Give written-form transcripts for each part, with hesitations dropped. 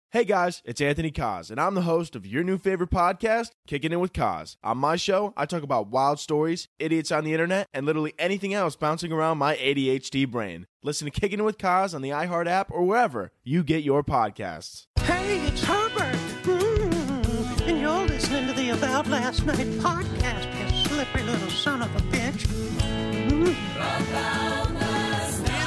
Hey guys, it's Anthony Kaz, and I'm the host of your new favorite podcast, Kicking It with Kaz. On my show, I talk about wild stories, idiots on the internet, and literally anything else bouncing around my ADHD brain. Listen to Kicking It with Kaz on the iHeart app or wherever you get your podcasts. Hey, it's Herbert, and you're listening to the About Last Night podcast, you slippery little son of a bitch. About last night.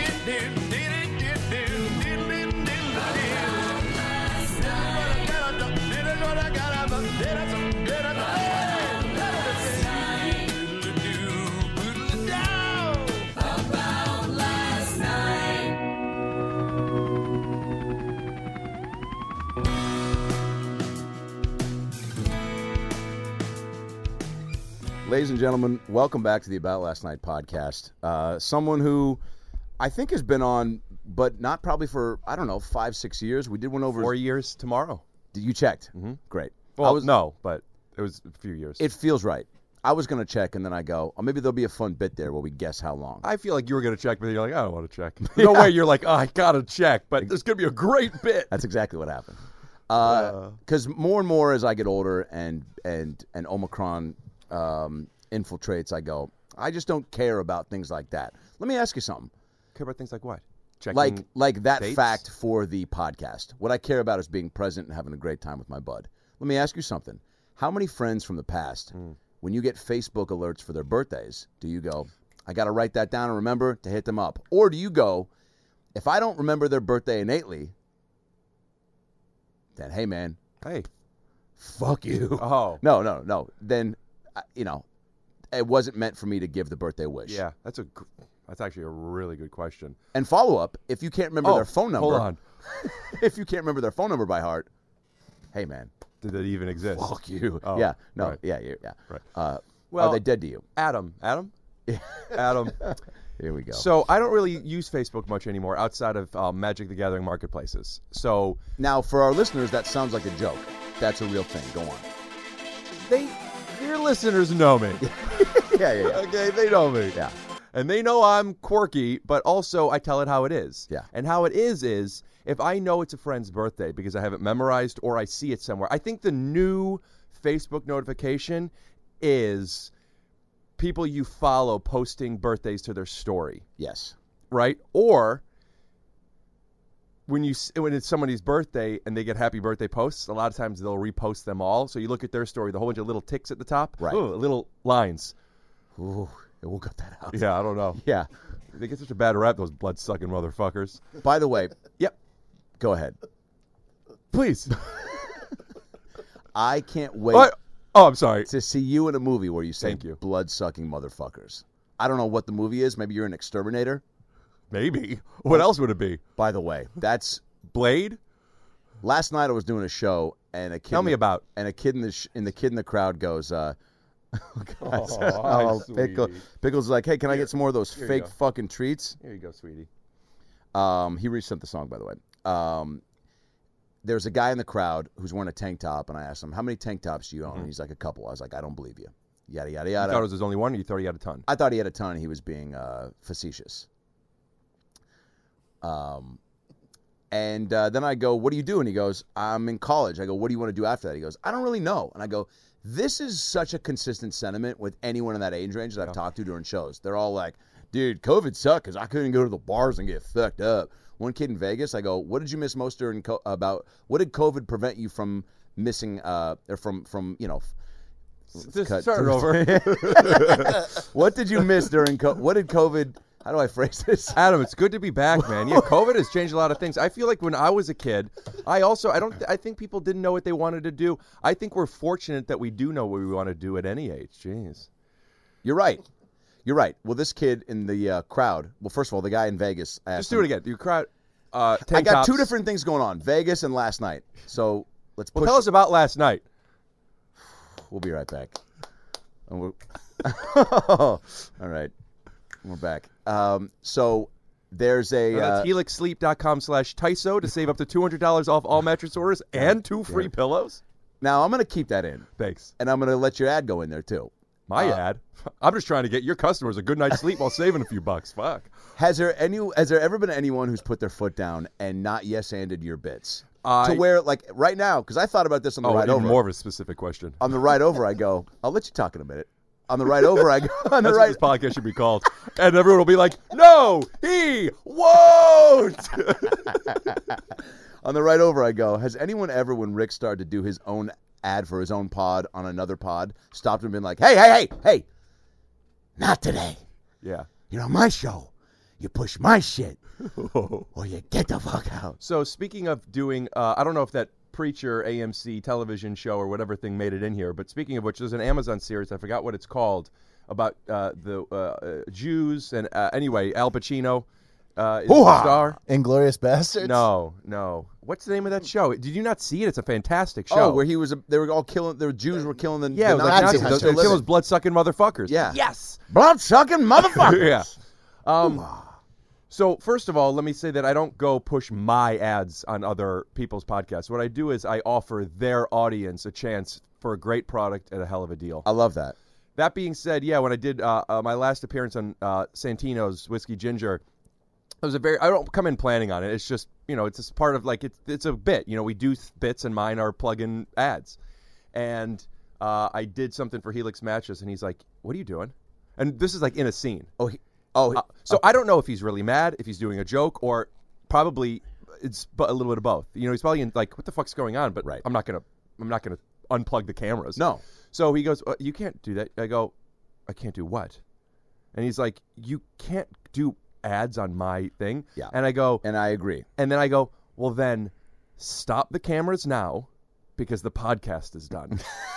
Ladies and gentlemen, welcome back to the About Last Night podcast. Someone who I think has been on, but not probably for, 5-6 years. We did one over 4 years tomorrow. You checked? Mm-hmm. Great. Well, no, but it was a few years. It feels right. I was going to check, and then I go, maybe there'll be a fun bit there where we guess how long. I feel like you were going to check, but you're like, I don't want to check. No way you're like, I got to check, but there's going to be a great bit. That's exactly what happened. Because more and more as I get older and Omicron infiltrates, I go, I just don't care about things like that. Let me ask you something. Care about things like what? Checking like that dates? fact for the podcast. What I care about is being present and having a great time with my bud. Let me ask you something. How many friends from the past, when you get Facebook alerts for their birthdays, do you go, I got to write that down and remember to hit them up? Or do you go, if I don't remember their birthday innately, then, hey, man. Hey. Fuck you. Oh. No. Then, it wasn't meant for me to give the birthday wish. Yeah, that's actually a really good question. And follow up, if you can't remember their phone number. Hold on. If you can't remember their phone number by heart, hey, man. Did that even exist? Fuck you. Oh, yeah. No. right. Yeah. Right. Well, are they dead to you? Adam. Adam. Here we go. So I don't really use Facebook much anymore outside of Magic the Gathering marketplaces. So now, for our listeners, that sounds like a joke. That's a real thing. Go on. Your listeners know me. Yeah. Okay, they know me. Yeah. And they know I'm quirky, but also I tell it how it is. Yeah. And how it is if I know it's a friend's birthday because I have it memorized or I see it somewhere. I think the new Facebook notification is people you follow posting birthdays to their story. Yes. Right? Or when it's somebody's birthday and they get happy birthday posts, a lot of times they'll repost them all. So you look at their story, the whole bunch of little ticks at the top. Right. Ooh, little lines. Ooh, we'll cut that out. Yeah, I don't know. Yeah. They get such a bad rap, those blood-sucking motherfuckers. By the way. Yep. Go ahead. Please. I can't wait. What? Oh, I'm sorry. To see you in a movie where you say Thank you. blood-sucking motherfuckers. I don't know what the movie is. Maybe you're an exterminator. Maybe. What else would it be? By the way, that's Blade? last night I was doing a show and a kid. Tell me about. And a kid in the crowd goes, sweetie. Pickle's like, hey, can I get some more of those Here you fake go. fucking treats? Here you go, sweetie. He resent the song, by the way. There's a guy in the crowd who's wearing a tank top, and I asked him, how many tank tops do you own? And he's like, a couple. I was like, I don't believe you. Yada, yada, You yada. thought it was his only one, or you thought he had a ton? I thought he had a ton, and he was being facetious. And then I go, what do you do? And he goes, I'm in college. I go, what do you want to do after that? He goes, I don't really know. And I go, this is such a consistent sentiment with anyone in that age range that I've talked to during shows. They're all like, dude, COVID sucked because I couldn't go to the bars and get fucked up. One kid in Vegas, I go, what did you miss most during what did COVID prevent you from missing or from Just start it over. What did you miss during what did COVID, how do I phrase this? Adam, it's good to be back, man. Yeah, COVID has changed a lot of things. I feel like when I was a kid, I think people didn't know what they wanted to do. I think we're fortunate that we do know what we want to do at any age. Jeez. You're right. Well, this kid in the crowd, well, first of all, the guy in Vegas asked Just do it again. Your crowd, I got tops. two different things going on, Vegas and last night. So let's push. Well, tell us about last night. We'll be right back. All right. We're back. So there's a... That's helixsleep.com/Tyso to save up to $200 off all mattress orders and 2 free pillows. Now, I'm going to keep that in. Thanks. And I'm going to let your ad go in there, too. My ad? I'm just trying to get your customers a good night's sleep while saving a few bucks. Fuck. Has there ever been anyone who's put their foot down and not yes-anded your bits? To where, like, right now, because I thought about this on the ride over. More of a specific question. On the ride over, I go, I'll let you talk in a minute. On the ride over, I go, on the That's right. what this podcast should be called. And everyone will be like, no, he won't. On the ride over, I go, has anyone ever, when Rick started to do his own ad for his own pod on another pod, stopped him and been like, hey, not today. Yeah. You know, my show, you push my shit, or you get the fuck out. So speaking of doing, I don't know if that Preacher AMC television show or whatever thing made it in here, but speaking of which, there's an Amazon series, I forgot what it's called, about the Jews, and anyway, Al Pacino is the star. Inglourious Bastards? No. What's the name of that show? Did you not see it? It's a fantastic show. Oh, where they were all killing, the Jews were killing the yeah, it was the like Nazis. Nazis. They're killing those blood-sucking motherfuckers. Yeah. Yes. Blood-sucking motherfuckers. Yeah. So, first of all, let me say that I don't go push my ads on other people's podcasts. What I do is I offer their audience a chance for a great product at a hell of a deal. I love that. That being said, yeah, when I did my last appearance on Santino's Whiskey Ginger, it was I don't come in planning on it. It's just, it's just part of, like, it's a bit. We do bits, and mine are plug-in ads. And I did something for Helix Mattress, and he's like, what are you doing? And this is, like, in a scene. So I don't know if he's really mad, if he's doing a joke, or probably it's a little bit of both. He's probably in, like, what the fuck's going on? But I'm not gonna unplug the cameras. No. So he goes, you can't do that. I go, I can't do what? And he's like, you can't do ads on my thing. Yeah. And I go, and I agree. And then I go, well, then stop the cameras now because the podcast is done.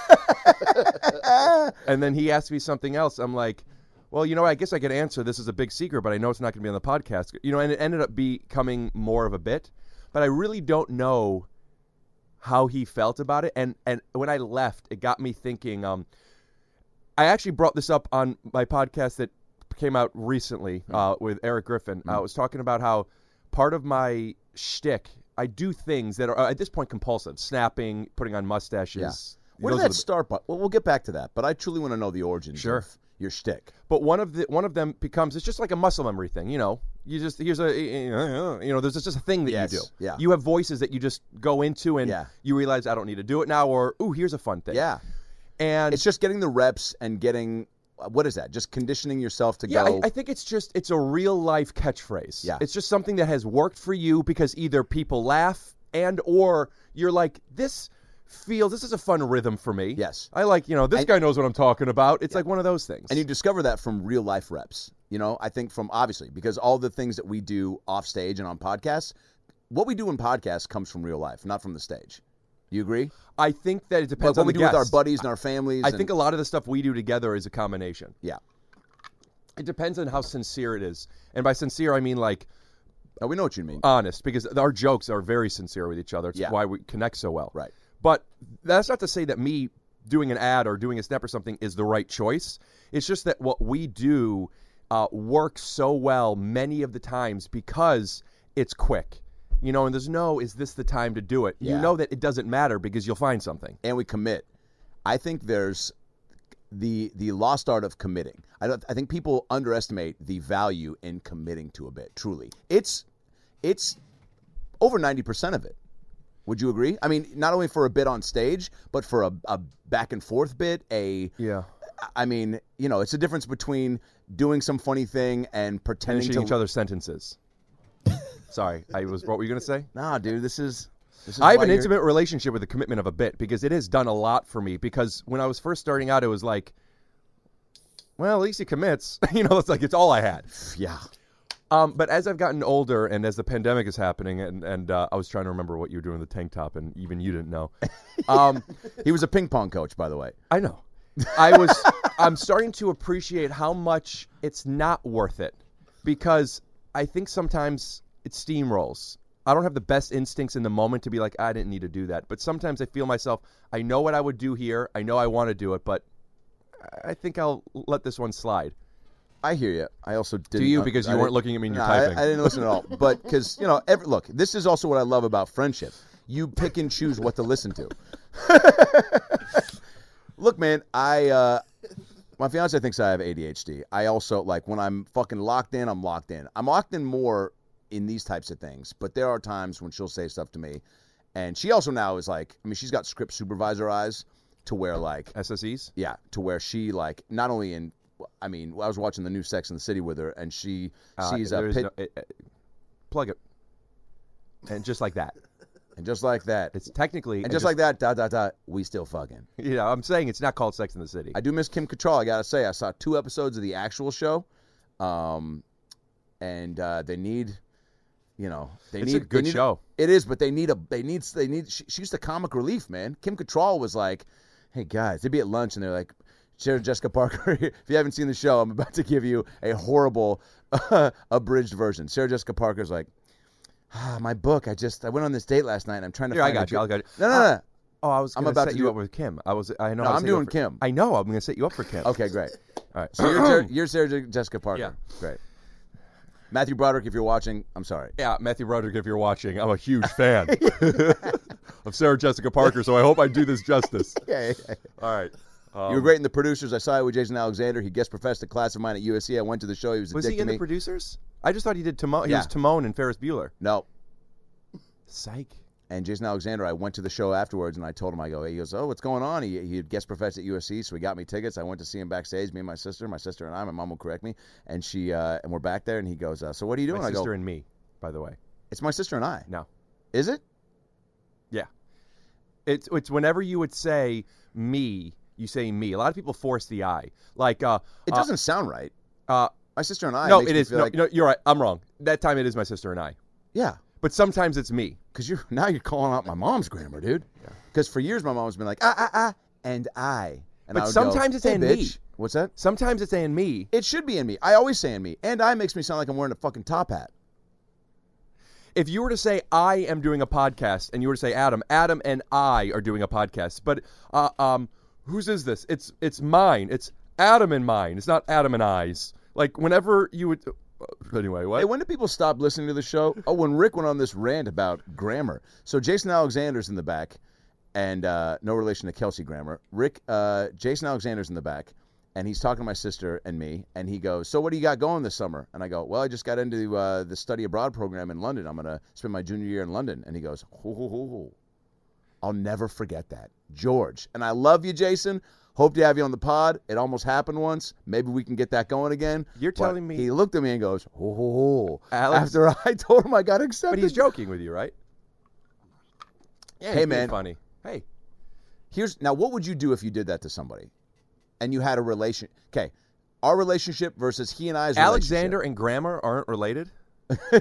And then he asked me something else. I'm like, well, I guess I could answer. This is a big secret, but I know it's not going to be on the podcast. And it ended up becoming more of a bit. But I really don't know how he felt about it. And when I left, it got me thinking. I actually brought this up on my podcast that came out recently with Eric Griffin. I was talking about how part of my shtick, I do things that are, at this point, compulsive. Snapping, putting on mustaches. Yeah. Where did that start? Well, we'll get back to that. But I truly want to know the origins of your shtick. But one of them becomes, it's just like a muscle memory thing, You just, here's there's just a thing that you do. Yeah. You have voices that you just go into and you realize I don't need to do it now, or, ooh, here's a fun thing. Yeah. And it's just getting the reps and getting, what is that? Just conditioning yourself to go. I think it's a real life catchphrase. Yeah. It's just something that has worked for you because either people laugh or you're like, this is a fun rhythm for me. Yes. I like, this guy knows what I'm talking about. It's like one of those things. And you discover that from real life reps. I think from, obviously, because all the things that we do off stage and on podcasts, what we do in podcasts comes from real life, not from the stage. You agree? I think that it depends on what we do with our buddies and our families. I think a lot of the stuff we do together is a combination. Yeah. It depends on how sincere it is. And by sincere, I mean, like, we know what you mean. Honest, because our jokes are very sincere with each other. It's why we connect so well. Right. But that's not to say that me doing an ad or doing a snap or something is the right choice. It's just that what we do works so well many of the times because it's quick. And there's is this the time to do it? Yeah. You know that it doesn't matter because you'll find something. And we commit. I think there's the lost art of committing. I think people underestimate the value in committing to a bit, truly. It's over 90% of it. Would you agree? I mean, not only for a bit on stage, but for a back and forth bit, I mean, it's a difference between doing some funny thing and pretending finishing each other's sentences. Sorry, what were you going to say? Nah, dude, this is I have an intimate relationship with the commitment of a bit because it has done a lot for me. Because when I was first starting out, it was like, well, at least he commits. It's like it's all I had. Yeah. But as I've gotten older and as the pandemic is happening, and I was trying to remember what you were doing with the tank top, and even you didn't know. He was a ping pong coach, by the way. I know. I'm starting to appreciate how much it's not worth it because I think sometimes it steamrolls. I don't have the best instincts in the moment to be like, I didn't need to do that. But sometimes I feel myself, I know what I would do here. I know I want to do it, but I think I'll let this one slide. I hear you. I also didn't. Do you? Because you weren't looking at me and you're typing. I didn't listen at all. But because, look, this is also what I love about friendship. You pick and choose what to listen to. Look, man, My fiance thinks I have ADHD. I also, like, when I'm fucking locked in, I'm locked in. I'm locked in more in these types of things, but there are times when she'll say stuff to me, and she also now is like, I mean, she's got script supervisor eyes to where, like... SSEs? Yeah, to where she, like, not only in... I mean, I was watching the new Sex and the City with her, and she sees a pit... Plug it. And just like that. And just like that. It's technically... And just like that, ... we still fucking. Yeah, I'm saying it's not called Sex and the City. I do miss Kim Cattrall, I gotta say. I saw 2 episodes of the actual show, and they need... You know, it's a good show. It is, but they need. She's the comic relief, man. Kim Cattrall was like, "Hey guys," they'd be at lunch and they're like, "Sarah Jessica Parker, if you haven't seen the show, I'm about to give you a horrible abridged version." Sarah Jessica Parker's like, "My book. I went on this date last night and I'm trying to." Here, I got you. No. Oh, I was going to set you up with Kim. I know. No, I'm doing Kim. I know. I'm going to set you up for Kim. Okay, great. All right. So you're Sarah Jessica Parker. Yeah. Great. Matthew Broderick, if you're watching, I'm sorry. Yeah, Matthew Broderick, if you're watching, I'm a huge fan of Sarah Jessica Parker, so I hope I do this justice. Yeah. All right. You were great in The Producers. I saw you with Jason Alexander. He guest professed a class of mine at USC. I went to the show. He was a dick to me. Was he in The Producers? I just thought he did Timon. He was Timon in Ferris Bueller. No. Psych. And Jason Alexander, I went to the show afterwards, and I told him, he goes, "Oh, what's going on?" He had guest professed at USC, so he got me tickets. I went to see him backstage, me and my sister and I. My mom will correct me, and and we're back there, and he goes, "So what are you doing?" My sister and me, by the way. It's my sister and I. No. Is it? Yeah. It's whenever you would say me, you say me. A lot of people force the I. Like it doesn't sound right. My sister and I. No, it is. No, you're right. I'm wrong. That time it is my sister and I. Yeah. But sometimes it's me. Because now you're calling out my mom's grammar, dude. Because for years my mom's been like, and I. And but I would sometimes go, it's "Hey, in bitch." me. What's that? Sometimes it's in me. It should be in me. I always say in me. And I makes me sound like I'm wearing a fucking top hat. If you were to say I am doing a podcast, and you were to say Adam and I are doing a podcast, but whose is this? It's mine. It's Adam and mine. It's not Adam and I's. Like whenever you would. Anyway, what? Hey, when did people stop listening to the show? Oh, when Rick went on this rant about grammar. So Jason Alexander's in the back, and no relation to Kelsey Grammer. Jason Alexander's in the back, and he's talking to my sister and me, and he goes, "So what do you got going this summer?" And I go, "Well, I just got into the study abroad program in London. I'm going to spend my junior year in London." And he goes, "Ho. I'll never forget that. George." And I love you, Jason. Hope to have you on the pod. It almost happened once. Maybe we can get that going again. You're telling me... He looked at me and goes, "Oh." Alex, after I told him I got accepted. But he's joking with you, right? Yeah, hey, man. Funny. Hey. Now, what would you do if you did that to somebody and you had a relation? Okay, our relationship versus he and I's Alexander and Grammer aren't related? We'll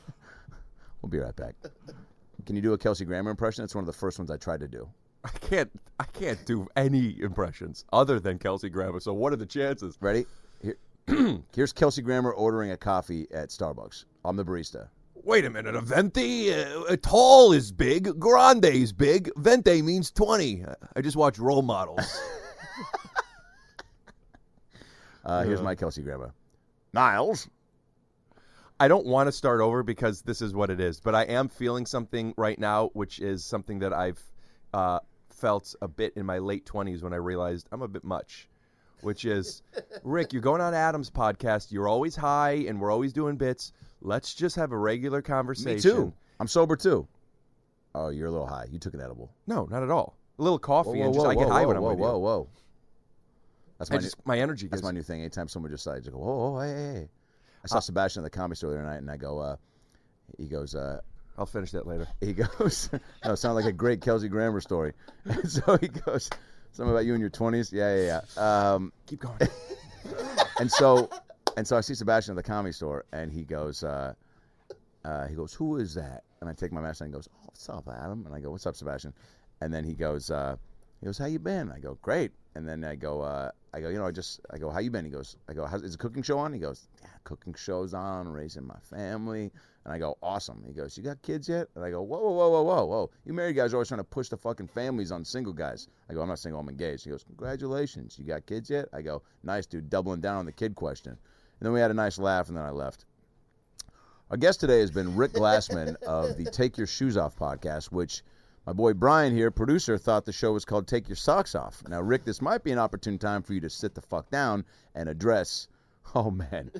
be right back. Can you do a Kelsey Grammer impression? It's one of the first ones I tried to do. I can't do any impressions other than Kelsey Grammer. So what are the chances? Ready? Here's Kelsey Grammer ordering a coffee at Starbucks. I'm the barista. Wait a minute. A venti, tall is big, grande is big. Venti means 20. I just watch Role Models. Here's my Kelsey Grammer. Niles. I don't want to start over because this is what it is, but I am feeling something right now, which is something that I've felt a bit in my late 20s when I realized I'm a bit much, which is, Rick, you're going on Adam's podcast. You're always high, and we're always doing bits. Let's just have a regular conversation. Me too. I'm sober, too. Oh, you're a little high. You took an edible. No, not at all. A little coffee, and I get high when I'm with you. Whoa. That's my energy. That's my new thing. Anytime someone just says, "Whoa, hey." I saw Sebastian at the Comedy Store the other night, and I go, he goes, I'll finish that later. He goes, no, it sounded like a great Kelsey Grammer story. And so he goes, something about you in your 20s? Yeah. Keep going. And so I see Sebastian at the Comedy Store, and he goes, "Who is that?" And I take my mask and he goes, "Oh, what's up, Adam?" And I go, "What's up, Sebastian?" And then he goes, "How you been?" I go, "Great." And then I go, "How you been?" He goes, "Is the cooking show on?" He goes, "Yeah, cooking show's on, raising my family." And I go, "Awesome." He goes, "You got kids yet?" And I go, whoa. You married guys are always trying to push the fucking families on single guys. I go, "I'm not single, I'm engaged." He goes, "Congratulations. You got kids yet?" I go, "Nice, dude, doubling down on the kid question." And then we had a nice laugh, and then I left. Our guest today has been Rick Glassman of the Take Your Shoes Off podcast, which My boy Brian here, producer, thought the show was called Take Your Socks Off. Now, Rick, this might be an opportune time for you to sit the fuck down and address, oh man,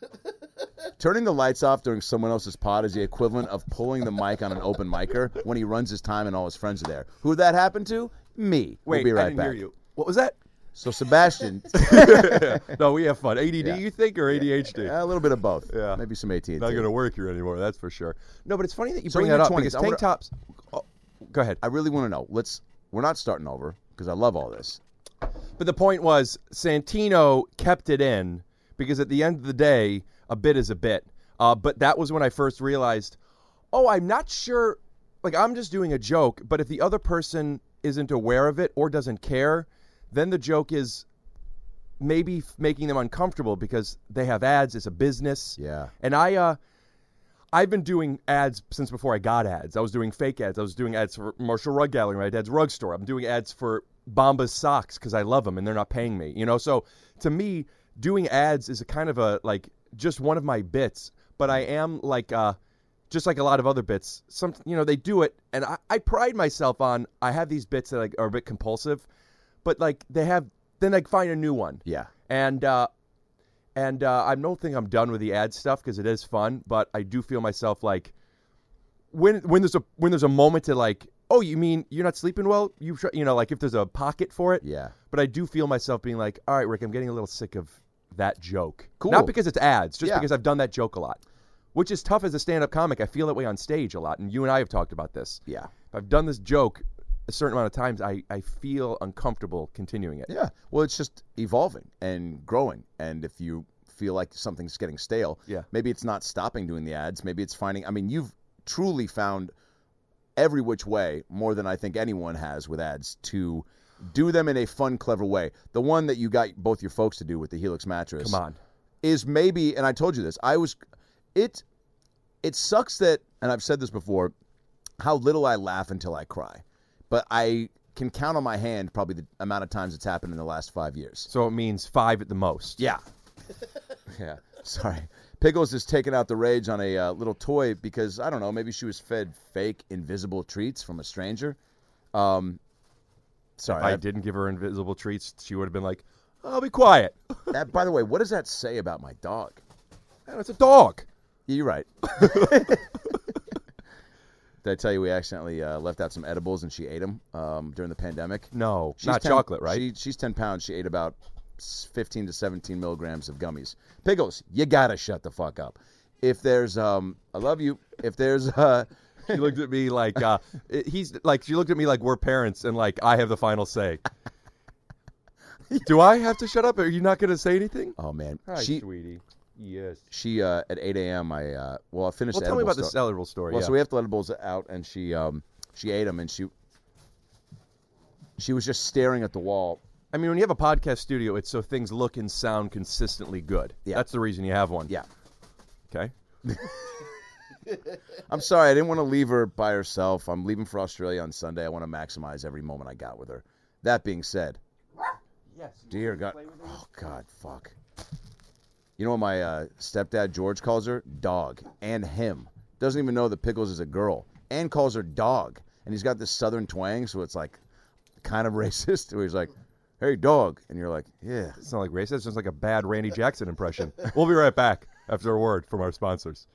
turning the lights off during someone else's pod is the equivalent of pulling the mic on an open micer when he runs his time and all his friends are there. Who would that happen to? Me. Wait, we'll be right I didn't back. hear you. What was that? So, Sebastian. No, we have fun. ADD, you think, or ADHD? A little bit of both. Yeah. Maybe some AT&T. Not going to work here anymore, that's for sure. No, but it's funny that you So bring in that your up 20s, because I tank wanna- tops. Oh, go ahead. I really want to know. We're not starting over because I love all this. But the point was, Santino kept it in because at the end of the day, a bit is a bit. But that was when I first realized, I'm not sure. Like, I'm just doing a joke, but if the other person isn't aware of it or doesn't care, then the joke is maybe making them uncomfortable because they have ads. It's a business. Yeah. And I've been doing ads since before I got ads. I was doing fake ads. I was doing ads for Marshall Rug Gallery, my dad's rug store. I'm doing ads for Bombas socks because I love them and they're not paying me. So to me, doing ads is a kind of just one of my bits. But I am just like a lot of other bits. They do it, and I pride myself on. I have these bits that are a bit compulsive, but then I find a new one. Yeah. And I don't think I'm done with the ad stuff because it is fun, but I do feel myself like when there's a moment to you mean you're not sleeping well? If there's a pocket for it. Yeah. But I do feel myself being like, all right, Rick, I'm getting a little sick of that joke. Cool. Not because it's ads, just Yeah. because I've done that joke a lot, which is tough as a stand-up comic. I feel that way on stage a lot, and you and I have talked about this. Yeah. If I've done this joke a certain amount of times, I feel uncomfortable continuing it. Yeah. Well, it's just evolving and growing. And if you feel like something's getting stale, maybe it's not stopping doing the ads. Maybe it's you've truly found every which way, more than I think anyone has with ads, to do them in a fun, clever way. The one that you got both your folks to do with the Helix mattress. Come on. Is maybe, and I told you this, it sucks that, and I've said this before, how little I laugh until I cry. But I can count on my hand probably the amount of times it's happened in the last 5 years. So it means 5 at the most. Yeah. Yeah. Sorry. Pickles is taking out the rage on a little toy because, I don't know, maybe she was fed fake invisible treats from a stranger. Sorry. If I didn't give her invisible treats, she would have been like, I'll be quiet. By the way, what does that say about my dog? It's a dog. Yeah, you're right. Did I tell you we accidentally left out some edibles and she ate them during the pandemic? No, She's not 10 chocolate, right? She's 10 pounds. She ate about 15 to 17 milligrams of gummies. Pickles, you gotta shut the fuck up. If there's, I love you. If there's, She looked at me like, she looked at me like we're parents and like I have the final say. Do I have to shut up? Are you not going to say anything? oh man, Hi, sweetie. Yes. she at 8 a.m. I finished. Well, the tell me edible about the stuff. edible story. Well, yeah. so we have the edibles out, and she ate them, and she was just staring at the wall. I mean, when you have a podcast studio, it's so things look and sound consistently good. Yeah. That's the reason you have one. Yeah. Okay. I'm sorry, I didn't want to leave her by herself. I'm leaving for Australia on Sunday. I want to maximize every moment I got with her. That being said, Yes. dear God, oh God, fuck. You know what my stepdad George calls her? Dog. And him. Doesn't even know that Pickles is a girl. And calls her dog. And he's got this southern twang, so it's like kind of racist. Where he's like, hey, dog. And you're like, yeah. It's not like racist. It sounds like a bad Randy Jackson impression. We'll be right back after a word from our sponsors.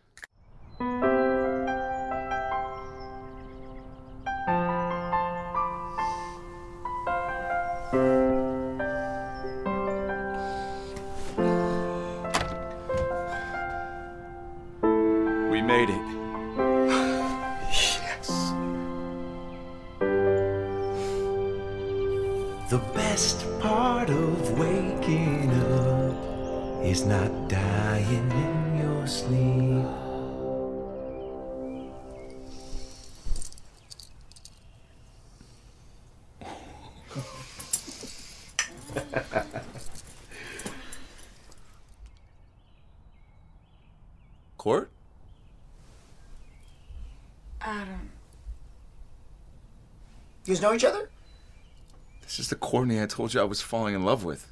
We made it. Yes. The best part of waking up is not dying in your sleep. Court? Adam. You guys know each other? This is the Courtney I told you I was falling in love with.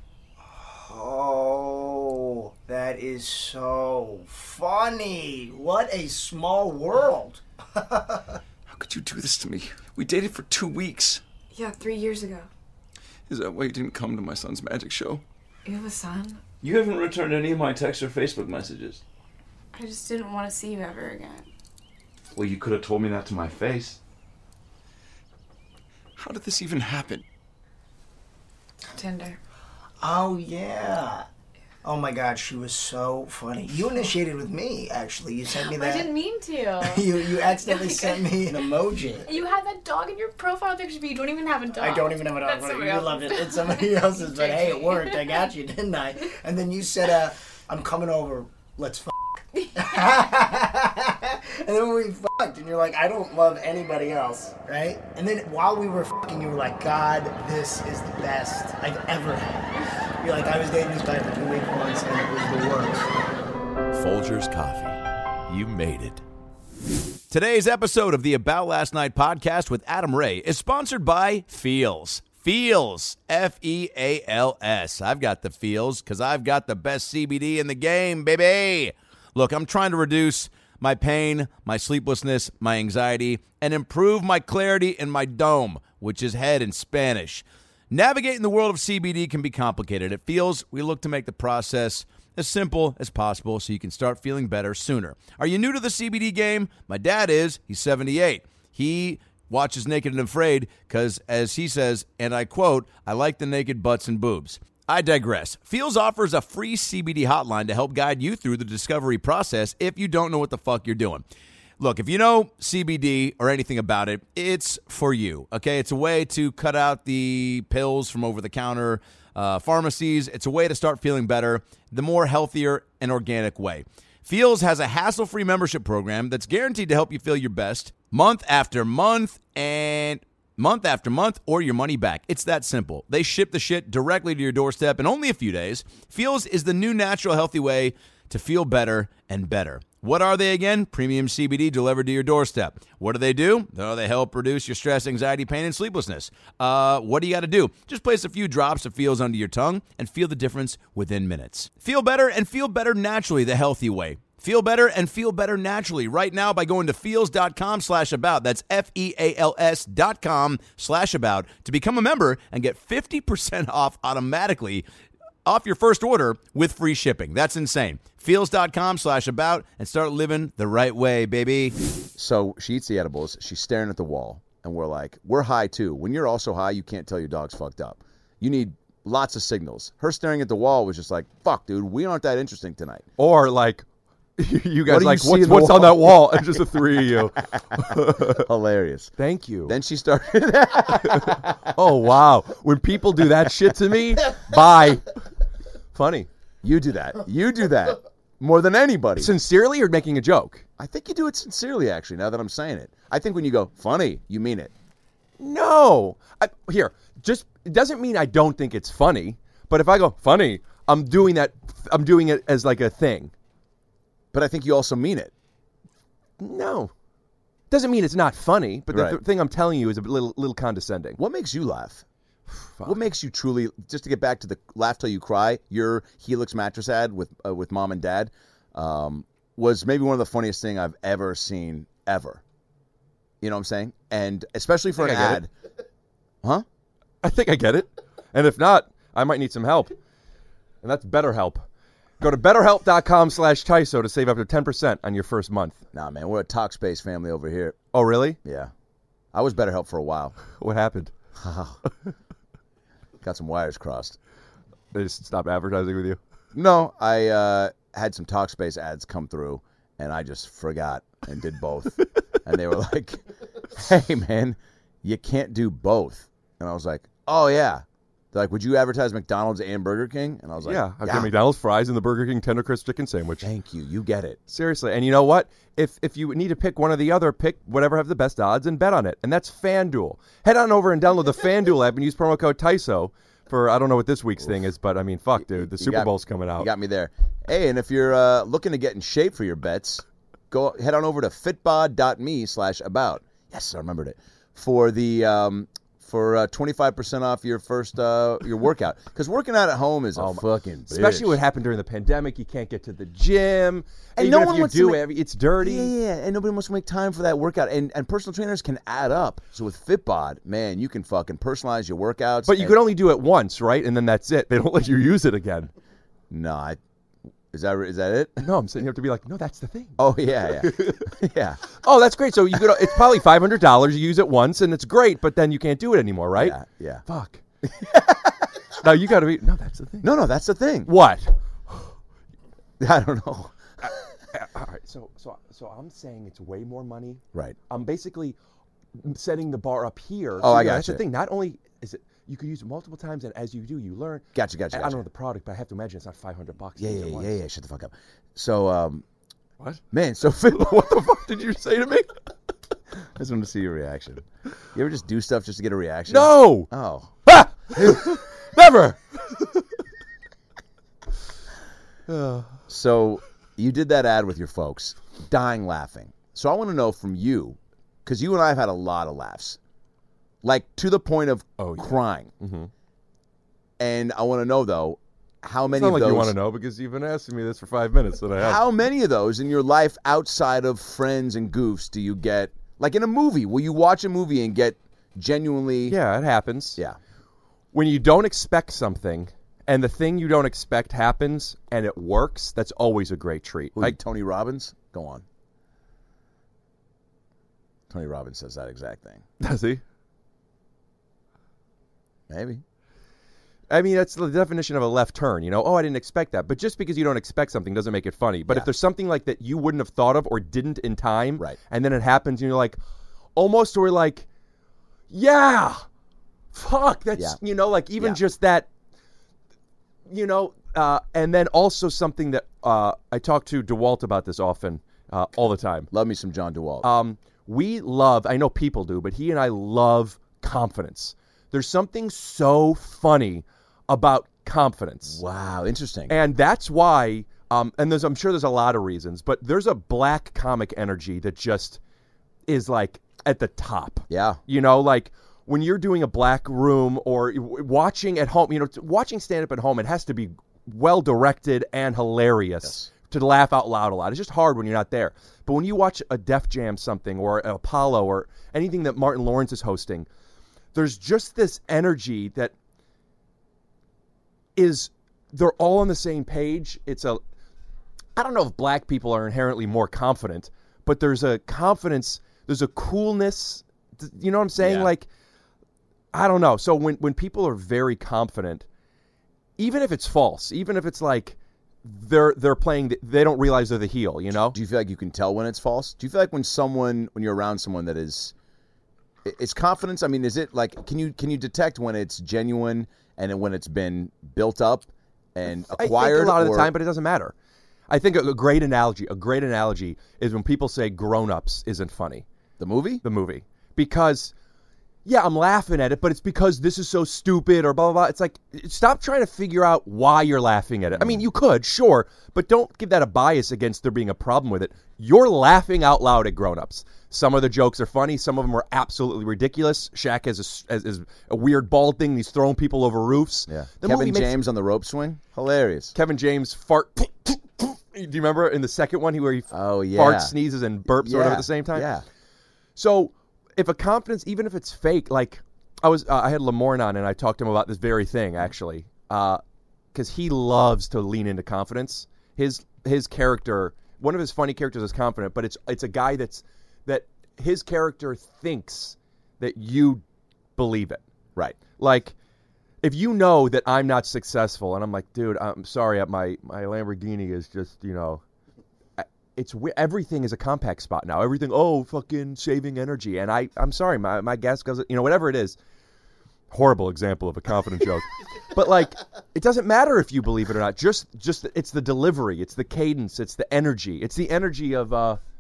Oh, that is so funny. What a small world. How could you do this to me? We dated for 2 weeks. Yeah, 3 years ago. Is that why you didn't come to my son's magic show? You have a son? You haven't returned any of my text or Facebook messages. I just didn't want to see you ever again. Well, you could have told me that to my face. How did this even happen? Tinder. Oh, yeah. Oh, my God, she was so funny. You initiated with me, actually. You sent me that. I didn't mean to. You accidentally sent me an emoji. You had that dog in your profile picture, but you don't even have a dog. I don't even have a dog. That's somebody You else's loved it. dog. It's somebody else's, but hey, it worked. I got you, didn't I? And then you said, I'm coming over. Let's f***. And then we fucked, and you're like, I don't love anybody else, right? And then while we were fucking, you were like, God, this is the best I've ever had. You're like, I was dating this guy for 2 weeks once, and it was the worst. Folgers Coffee. You made it. Today's episode of the About Last Night podcast with Adam Ray is sponsored by Feels. Feels. Feals. I've got the feels because I've got the best CBD in the game, baby. Look, I'm trying to reduce my pain, my sleeplessness, my anxiety, and improve my clarity in my dome, which is head in Spanish. Navigating the world of CBD can be complicated. At Feels, we look to make the process as simple as possible so you can start feeling better sooner. Are you new to the CBD game? My dad is. He's 78. He watches Naked and Afraid because, as he says, and I quote, I like the naked butts and boobs. I digress. Feels offers a free CBD hotline to help guide you through the discovery process if you don't know what the fuck you're doing. Look, if you know CBD or anything about it, it's for you, okay? It's a way to cut out the pills from over-the-counter pharmacies. It's a way to start feeling better, the more healthier and organic way. Feels has a hassle-free membership program that's guaranteed to help you feel your best month after month and month after month, or your money back. It's that simple. They ship the shit directly to your doorstep in only a few days. Feels is the new natural healthy way to feel better and better. What are they again? Premium CBD delivered to your doorstep. What do? They help reduce your stress, anxiety, pain, and sleeplessness. What do you got to do? Just place a few drops of Feels under your tongue and feel the difference within minutes. Feel better and feel better naturally the healthy way. Feel better and feel better naturally right now by going to feels.com/about. That's FEALS.com/about to become a member and get 50% off automatically off your first order with free shipping. That's insane. Feels.com/about and start living the right way, baby. So she eats the edibles. She's staring at the wall. And we're like, we're high too. When you're also high, you can't tell your dog's fucked up. You need lots of signals. Her staring at the wall was just like, fuck, dude, we aren't that interesting tonight. Or like, you guys What do like, you see in the what's on wall? that wall? And just the three of you. Hilarious. Thank you. Then she started. Oh, wow. When people do that shit to me, bye. Funny. You do that. You do that more than anybody. Sincerely or making a joke? I think you do it sincerely, actually, now that I'm saying it. I think when you go, funny, you mean it. No. It doesn't mean I don't think it's funny, but if I go, funny, I'm doing it as like a thing. But I think you also mean it. No. Doesn't mean it's not funny, but the Right. thing I'm telling you is a little condescending. What makes you laugh? Fuck. What makes you truly, just to get back to the laugh till you cry, your Helix mattress ad with mom and dad was maybe one of the funniest thing I've ever seen, ever. You know what I'm saying? And especially for an I get ad. Huh? I think I get it. And if not, I might need some help. And that's BetterHelp. Go to betterhelp.com/Tyso to save up to 10% on your first month. Nah, man, we're a Talkspace family over here. Oh, really? Yeah. I was BetterHelp for a while. What happened? Got some wires crossed. They just stopped advertising with you? No, I had some Talkspace ads come through, and I just forgot and did both. And they were like, hey, man, you can't do both. And I was like, oh, yeah. They're like, would you advertise McDonald's and Burger King? And I was like, Yeah, I'll get McDonald's fries and the Burger King Tender Crisp chicken sandwich. Thank you. You get it. Seriously. And you know what? If you need to pick one or the other, pick whatever have the best odds and bet on it. And that's FanDuel. Head on over and download the FanDuel app and use promo code Tyso for, I don't know what this week's thing is, but I mean, fuck, dude. The Super Bowl's coming out. You got me there. Hey, and if you're looking to get in shape for your bets, head on over to fitbod.me/about. Yes, I remembered it. For the for 25% off your first your workout. Because working out at home is a fucking bitch. Especially what happened during the pandemic. You can't get to the gym. And Even no if one you wants do, to make, it's dirty. Yeah, and nobody wants to make time for that workout. And personal trainers can add up. So with Fitbod, man, you can fucking personalize your workouts. But you could only do it once, right? And then that's it. They don't let you use it again. No, is that it? No, I'm saying you have to be like, no, that's the thing. Oh, yeah. Yeah. Oh, that's great. So you could. It's probably $500. You use it once, and it's great, but then you can't do it anymore, right? Yeah. Fuck. No, you got to be. No, that's the thing. No, that's the thing. What? I don't know. All right. So I'm saying it's way more money. Right. I'm basically setting the bar up here. Oh, I got That's you. the thing. Not only is it you could use it multiple times, and as you do, you learn. Gotcha. I don't know the product, but I have to imagine it's not $500. Yeah. Shut the fuck up. So, What? man, so Fitbod. What the fuck did you say to me? I just wanted to see your reaction. You ever just do stuff just to get a reaction? No. Oh. Ah! Never. So you did that ad with your folks, dying laughing. So I want to know from you, because you and I have had a lot of laughs, like to the point of crying. Mm-hmm. And I want to know, though, how many It's not of like those... you want to know because you've been asking me this for 5 minutes that I have. How many of those in your life outside of friends and goofs do you get? Like in a movie, will you watch a movie and get genuinely... Yeah, it happens. Yeah. When you don't expect something and the thing you don't expect happens and it works, that's always a great treat. Like Tony Robbins? Go on. Tony Robbins says that exact thing. Does he? Maybe. I mean, that's the definition of a left turn, you know? Oh, I didn't expect that. But just because you don't expect something doesn't make it funny. But if there's something like that you wouldn't have thought of or didn't in time, right, and then it happens and you're like, almost we're like, yeah, fuck, that's, you know, like even just that, you know, and then also something that I talk to DeWalt about this often, all the time. Love me some John DeWalt. We love, I know people do, but he and I love confidence. There's something so funny about confidence. Wow, interesting. And that's why, and I'm sure there's a lot of reasons, but there's a black comic energy that just is like at the top. Yeah. You know, like when you're doing a black room or watching at home, you know, watching stand-up at home, it has to be well-directed and hilarious to laugh out loud a lot. It's just hard when you're not there. But when you watch a Def Jam something or Apollo or anything that Martin Lawrence is hosting, there's just this energy that is, they're all on the same page. I don't know if black people are inherently more confident, but there's a confidence, there's a coolness, you know what I'm saying? Yeah. Like, I don't know. So when people are very confident, even if it's false, even if it's like they're playing, they don't realize they're the heel, you know? Do you feel like you can tell when it's false? Do you feel like when you're around someone that is, it's confidence? I mean, is it like, can you detect when it's genuine and when it's been built up and acquired? I think a lot of the time, but it doesn't matter. I think a great analogy is when people say Grown Ups isn't funny. The movie? The movie. Because, yeah, I'm laughing at it, but it's because this is so stupid or blah, blah, blah. It's like, stop trying to figure out why you're laughing at it. I mean, you could, sure, but don't give that a bias against there being a problem with it. You're laughing out loud at Grown Ups. Some of the jokes are funny. Some of them are absolutely ridiculous. Shaq has a weird bald thing. He's throwing people over roofs. Yeah. The Kevin movie James on the rope swing? Hilarious. Kevin James fart. Do you remember in the second one where he farts, sneezes, and burps or whatever at the same time? Yeah. So if a confidence, even if it's fake, like I had Lamorne on and I talked to him about this very thing actually, because he loves to lean into confidence. His character, one of his funny characters is confident, but it's a guy that his character thinks that you believe it. Right. Like, if you know that I'm not successful, and I'm like, dude, I'm sorry, my Lamborghini is just, you know, everything is a compact spot now. Everything, fucking saving energy. And I'm sorry, my gas goes, you know, whatever it is. Horrible example of a confident joke. But, like, it doesn't matter if you believe it or not. Just it's the delivery. It's the cadence. It's the energy. It's the energy of,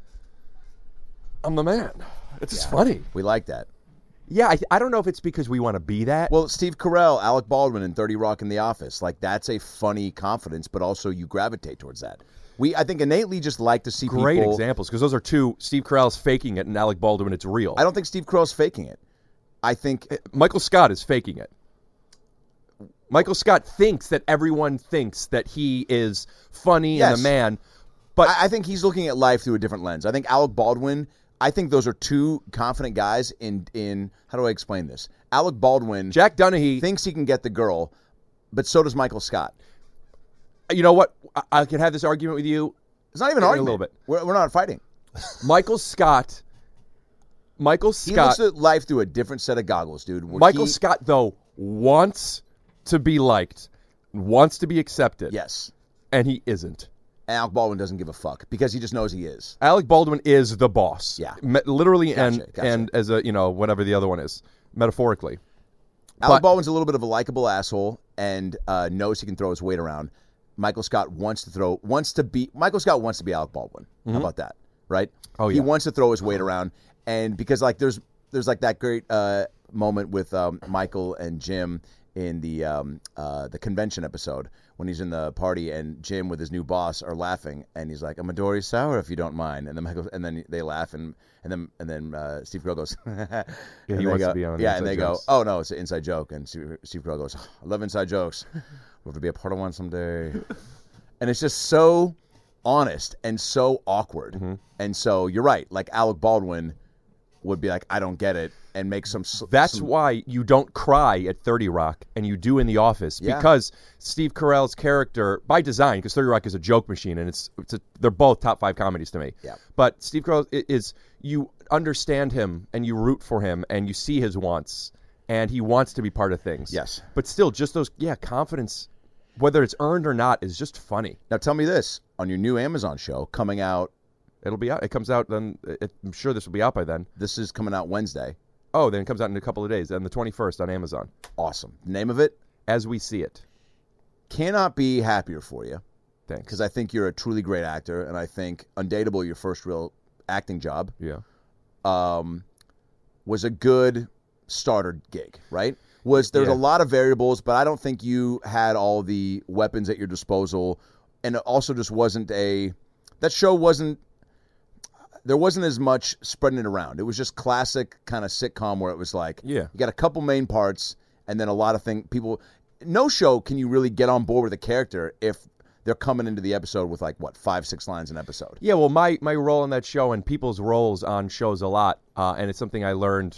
I'm the man. It's just funny. We like that. Yeah, I don't know if it's because we want to be that. Well, Steve Carell, Alec Baldwin in 30 Rock in The Office, like that's a funny confidence, but also you gravitate towards that. I think innately just like to see great people... examples, because those are two. Steve Carell's faking it and Alec Baldwin, it's real. I don't think Steve Carell's faking it. I think Michael Scott is faking it. Michael Scott thinks that everyone thinks that he is funny and Yes. a man, but I think he's looking at life through a different lens. I think Alec Baldwin, I think those are two confident guys in how do I explain this? Alec Baldwin Jack Donaghy thinks he can get the girl, but so does Michael Scott. You know what? I can have this argument with you. It's not even an In a argument. little bit. We're not fighting. Michael Scott. He looks at life through a different set of goggles, dude. Michael Scott, though, wants to be liked, wants to be accepted. Yes. And he isn't. And Alec Baldwin doesn't give a fuck because he just knows he is. Alec Baldwin is the boss. Yeah. Literally Gotcha. and as a, whatever the other one is, metaphorically. Alec Baldwin's a little bit of a likable asshole and knows he can throw his weight around. Michael Scott wants to be Alec Baldwin. How about that? Right? Oh, yeah. He wants to throw his weight around, and because like there's like that great moment with Michael and Jim in the convention episode when he's in the party and Jim with his new boss are laughing and he's like, "I'm a Dory sour if you don't mind," and then they laugh and then Steve Carell goes, Yeah, he wants to be on the yeah, and inside they go, jokes. "Oh no, it's an inside joke," and Steve Carell goes, "I love inside jokes. We'll have to be a part of one someday," and it's just so honest and so awkward. Mm-hmm. And so you're right. Like Alec Baldwin would be like, "I don't get it," and make some. That's why you don't cry at 30 Rock and you do in The Office, Yeah. because Steve Carell's character, by design, because 30 Rock is a joke machine and they're both top 5 comedies to me. Yeah. But Steve Carell is, you understand him and you root for him and you see his wants and he wants to be part of things. Yes. But still, just those, confidence, whether it's earned or not, is just funny. Now tell me this: on your new Amazon show coming out, It'll be out. It comes out then. I'm sure this will be out by then. this is coming out Wednesday. Oh, then it comes out in a couple of days, on the 21st on Amazon. Awesome. Name of it? As We See It. Cannot be happier for you Thanks. because I think you're a truly great actor, and I think Undateable, your first real acting job, Yeah. was a good starter gig, right? There's Yeah. a lot of variables, but I don't think you had all the weapons at your disposal, and it also just wasn't that show wasn't. There wasn't as much spreading it around. It was just classic kind of sitcom where it was like, Yeah. you got a couple main parts, and then a lot of people. No show can you really get on board with a character if they're coming into the episode with like 5-6 lines an episode. Yeah, well, my role in that show and people's roles on shows a lot, and it's something I learned,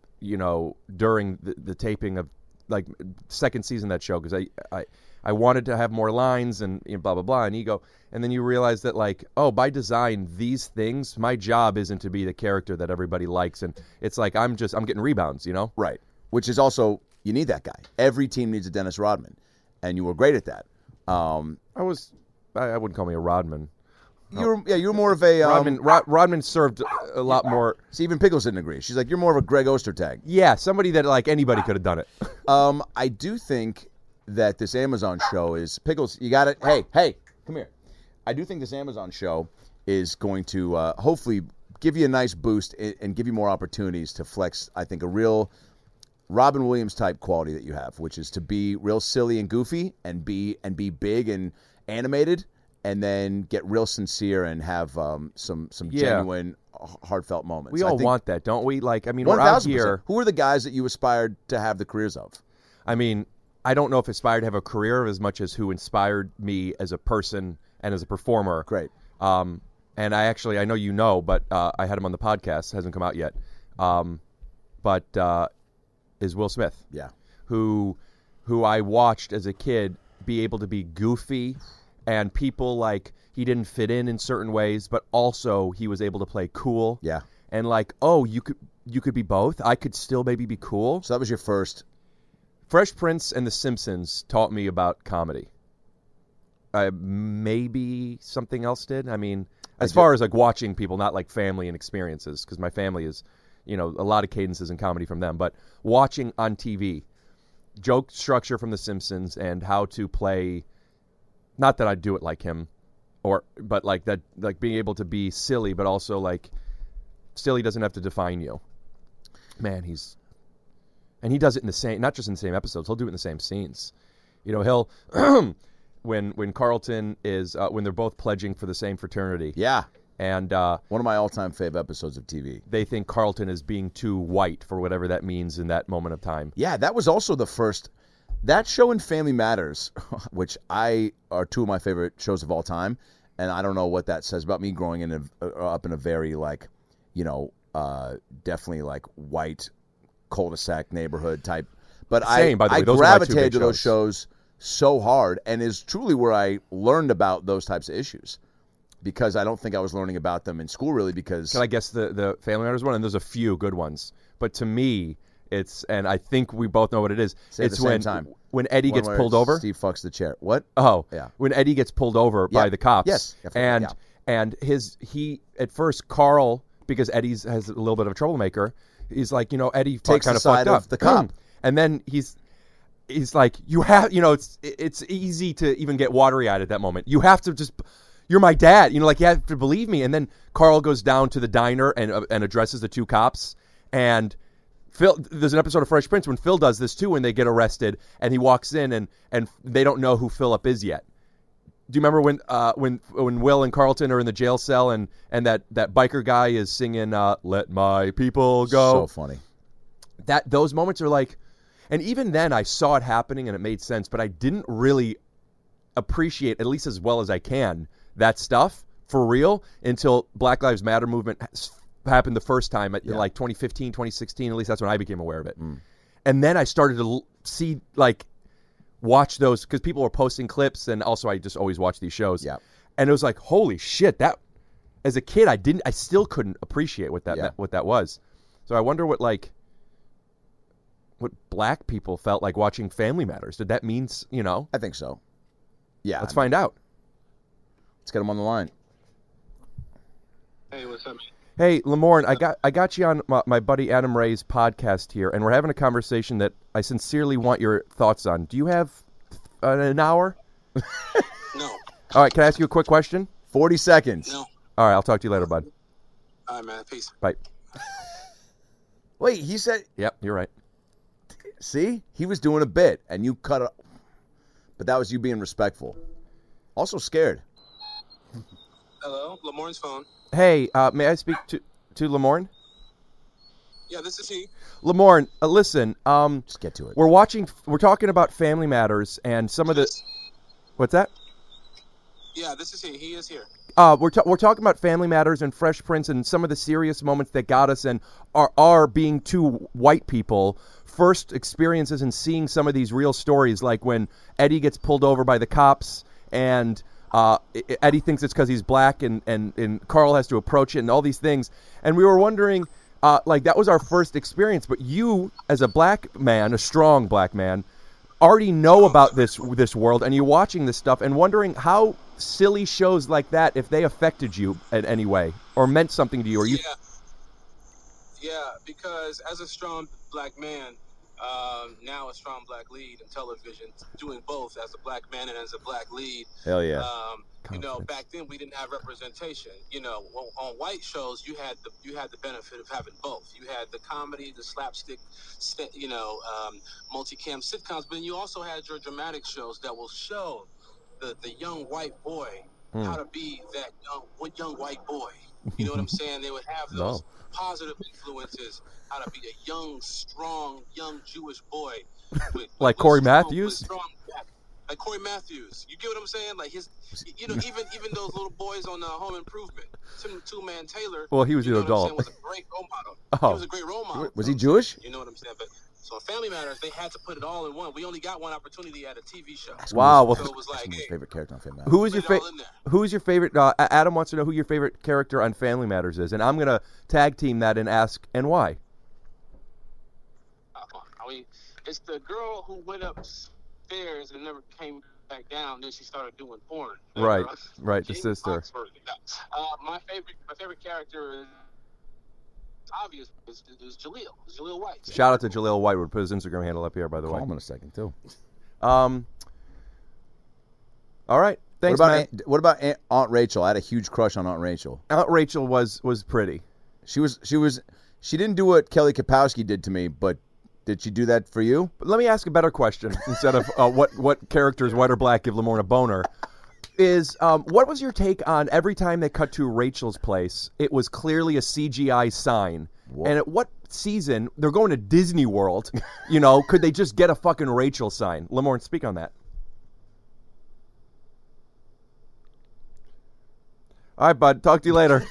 during the taping of like second season of that show, because I wanted to have more lines and blah blah blah and ego, and then you realize that like, oh, by design, these things, my job isn't to be the character that everybody likes, and it's like I'm getting rebounds, Right. Which is also, you need that guy. Every team needs a Dennis Rodman, and you were great at that. I wouldn't call me a Rodman. You were more of a Rodman served a lot more. Stephen Pickles didn't agree. She's like, you're more of a Greg Ostertag. Yeah, somebody that like anybody could have done it. I do think that this Amazon show is Pickles. You got it. Hey, come here. I do think this Amazon show is going to hopefully give you a nice boost and give you more opportunities to flex. I think a real Robin Williams type quality that you have, which is to be real silly and goofy and be big and animated, and then get real sincere and have some genuine heartfelt moments. We all want that, don't we? Like, I mean, 1000%. we're out here. Who are the guys that you aspired to have the careers of? I mean, I don't know if aspired to have a career as much as who inspired me as a person and as a performer. Great. And I know, but I had him on the podcast. Hasn't come out yet. But is Will Smith. Yeah. Who I watched as a kid be able to be goofy, and people like he didn't fit in certain ways, but also he was able to play cool. Yeah. And like, oh, you could be both. I could still maybe be cool. So that was your first. Fresh Prince and The Simpsons taught me about comedy. Maybe something else did. I mean, as far as like watching people, not like family and experiences, because my family is, a lot of cadences in comedy from them. But watching on TV, joke structure from The Simpsons and how to play, not that I do it like him, but like that, like being able to be silly, but also like silly doesn't have to define you. Man, and he does it in the same, not just in the same episodes, he'll do it in the same scenes. He'll, when Carlton is, when they're both pledging for the same fraternity. Yeah. And one of my all-time fave episodes of TV. they think Carlton is being too white for whatever that means in that moment of time. Yeah, that was also the first. That show and Family Matters, which are two of my favorite shows of all time, and I don't know what that says about me growing up in a very definitely like white cul-de-sac neighborhood type. But Same, by the way. I Those are my two big gravitated to those shows so hard, and is truly where I learned about those types of issues. Because I don't think I was learning about them in school, really, because... Can I guess the Family Matters one? And there's a few good ones. But to me, it's, and I think we both know what it is. Say it It's at the same time. when Eddie One gets where pulled over. Steve fucks the chair. What? Oh, Yeah. When Eddie gets pulled over by the cops. Yes. And he at first, Carl, because Eddie's has a little bit of a troublemaker, he's like, Eddie Takes kind the of side fucked up. of the cop. And then he's like, you have, it's easy to even get watery-eyed at that moment. You have to just, you're my dad. You have to believe me. And then Carl goes down to the diner and addresses the two cops. And Phil, there's an episode of Fresh Prince when Phil does this too, when they get arrested, and he walks in and they don't know who Philip is yet. Do you remember when Will and Carlton are in the jail cell and that biker guy is singing "Let My People Go"? So funny. Those moments are like, and even then I saw it happening and it made sense, but I didn't really appreciate, at least as well as I can, that stuff for real until Black Lives Matter movement happened the first time in like 2015, 2016. At least that's when I became aware of it. And then I started to see, watch those, because people were posting clips, and also I just always watch these shows. Yeah. And it was like, holy shit, that, as a kid, I still couldn't appreciate what that was. So I wonder what black people felt like watching Family Matters. Did that mean, I think so. Yeah. Let's find out. Let's get him on the line. Hey, what's up? Hey, Lamorne, I got you on my buddy Adam Ray's podcast here, and we're having a conversation that I sincerely want your thoughts on. Do you have an hour? No. All right, can I ask you a quick question? 40 seconds. No. All right, I'll talk to you later, bud. All right, man. Peace. Bye. Wait, he said... Yep, you're right. See? He was doing a bit, and you cut it. But that was you being respectful. Also scared. Hello, Lamorne's phone. Hey, may I speak to Lamorne? Yeah, this is he. Lamorne, listen. Just get to it. We're talking about Family Matters and some of the... What's that? Yeah, this is he. He is here. We're talking about Family Matters and Fresh Prince and some of the serious moments that got us, and are being two white people first experiences in seeing some of these real stories, like when Eddie gets pulled over by the cops and Eddie thinks it's because he's black, and Carl has to approach it and all these things. And we were wondering, that was our first experience, but you, as a black man, a strong black man, already know about this world, and you're watching this stuff and wondering how silly shows like that, if they affected you in any way or meant something to you, or you. Yeah, because as a strong black man, now a strong black lead in television, doing both as a black man and as a black lead. Hell yeah. Back then we didn't have representation. On white shows you had the benefit of having both. You had the comedy, the slapstick, multicam sitcoms, but then you also had your dramatic shows that will show the young white boy how to be that young white boy. You know what I'm saying? They would have those positive influences, how to be a young, strong, young Jewish boy. Like Corey Matthews? Like Corey Matthews. You get what I'm saying? Like his, even those little boys on Home Improvement, Two-Man Taylor. Well, he was an adult. Was a great role model. Oh. He was a great role model. Was he Jewish? You know what I'm saying? But so Family Matters, they had to put it all in one. We only got one opportunity at a TV show. Wow. So it was like, my favorite character on Family Matters. Who is your favorite? Adam wants to know who your favorite character on Family Matters is, and I'm gonna tag team that and ask and why. I mean, it's the girl who went upstairs and never came back down. Then she started doing porn. Right, the sister. My favorite character is obvious. Is Jaleel. It's Jaleel White. Shout out to Jaleel White. We'll put his Instagram handle up here, by the way. Call him in a second too. All right. Thanks, man. What about Aunt Rachel? I had a huge crush on Aunt Rachel. Aunt Rachel was pretty. She didn't do what Kelly Kapowski did to me, but did she do that for you? But let me ask a better question instead of what characters, white or black, give Lamorne a boner. is what was your take on every time they cut to Rachel's place, it was clearly a CGI sign. Whoa. And at what season, they're going to Disney World, could they just get a fucking Rachel sign? Lamorne, speak on that. All right, bud. Talk to you later.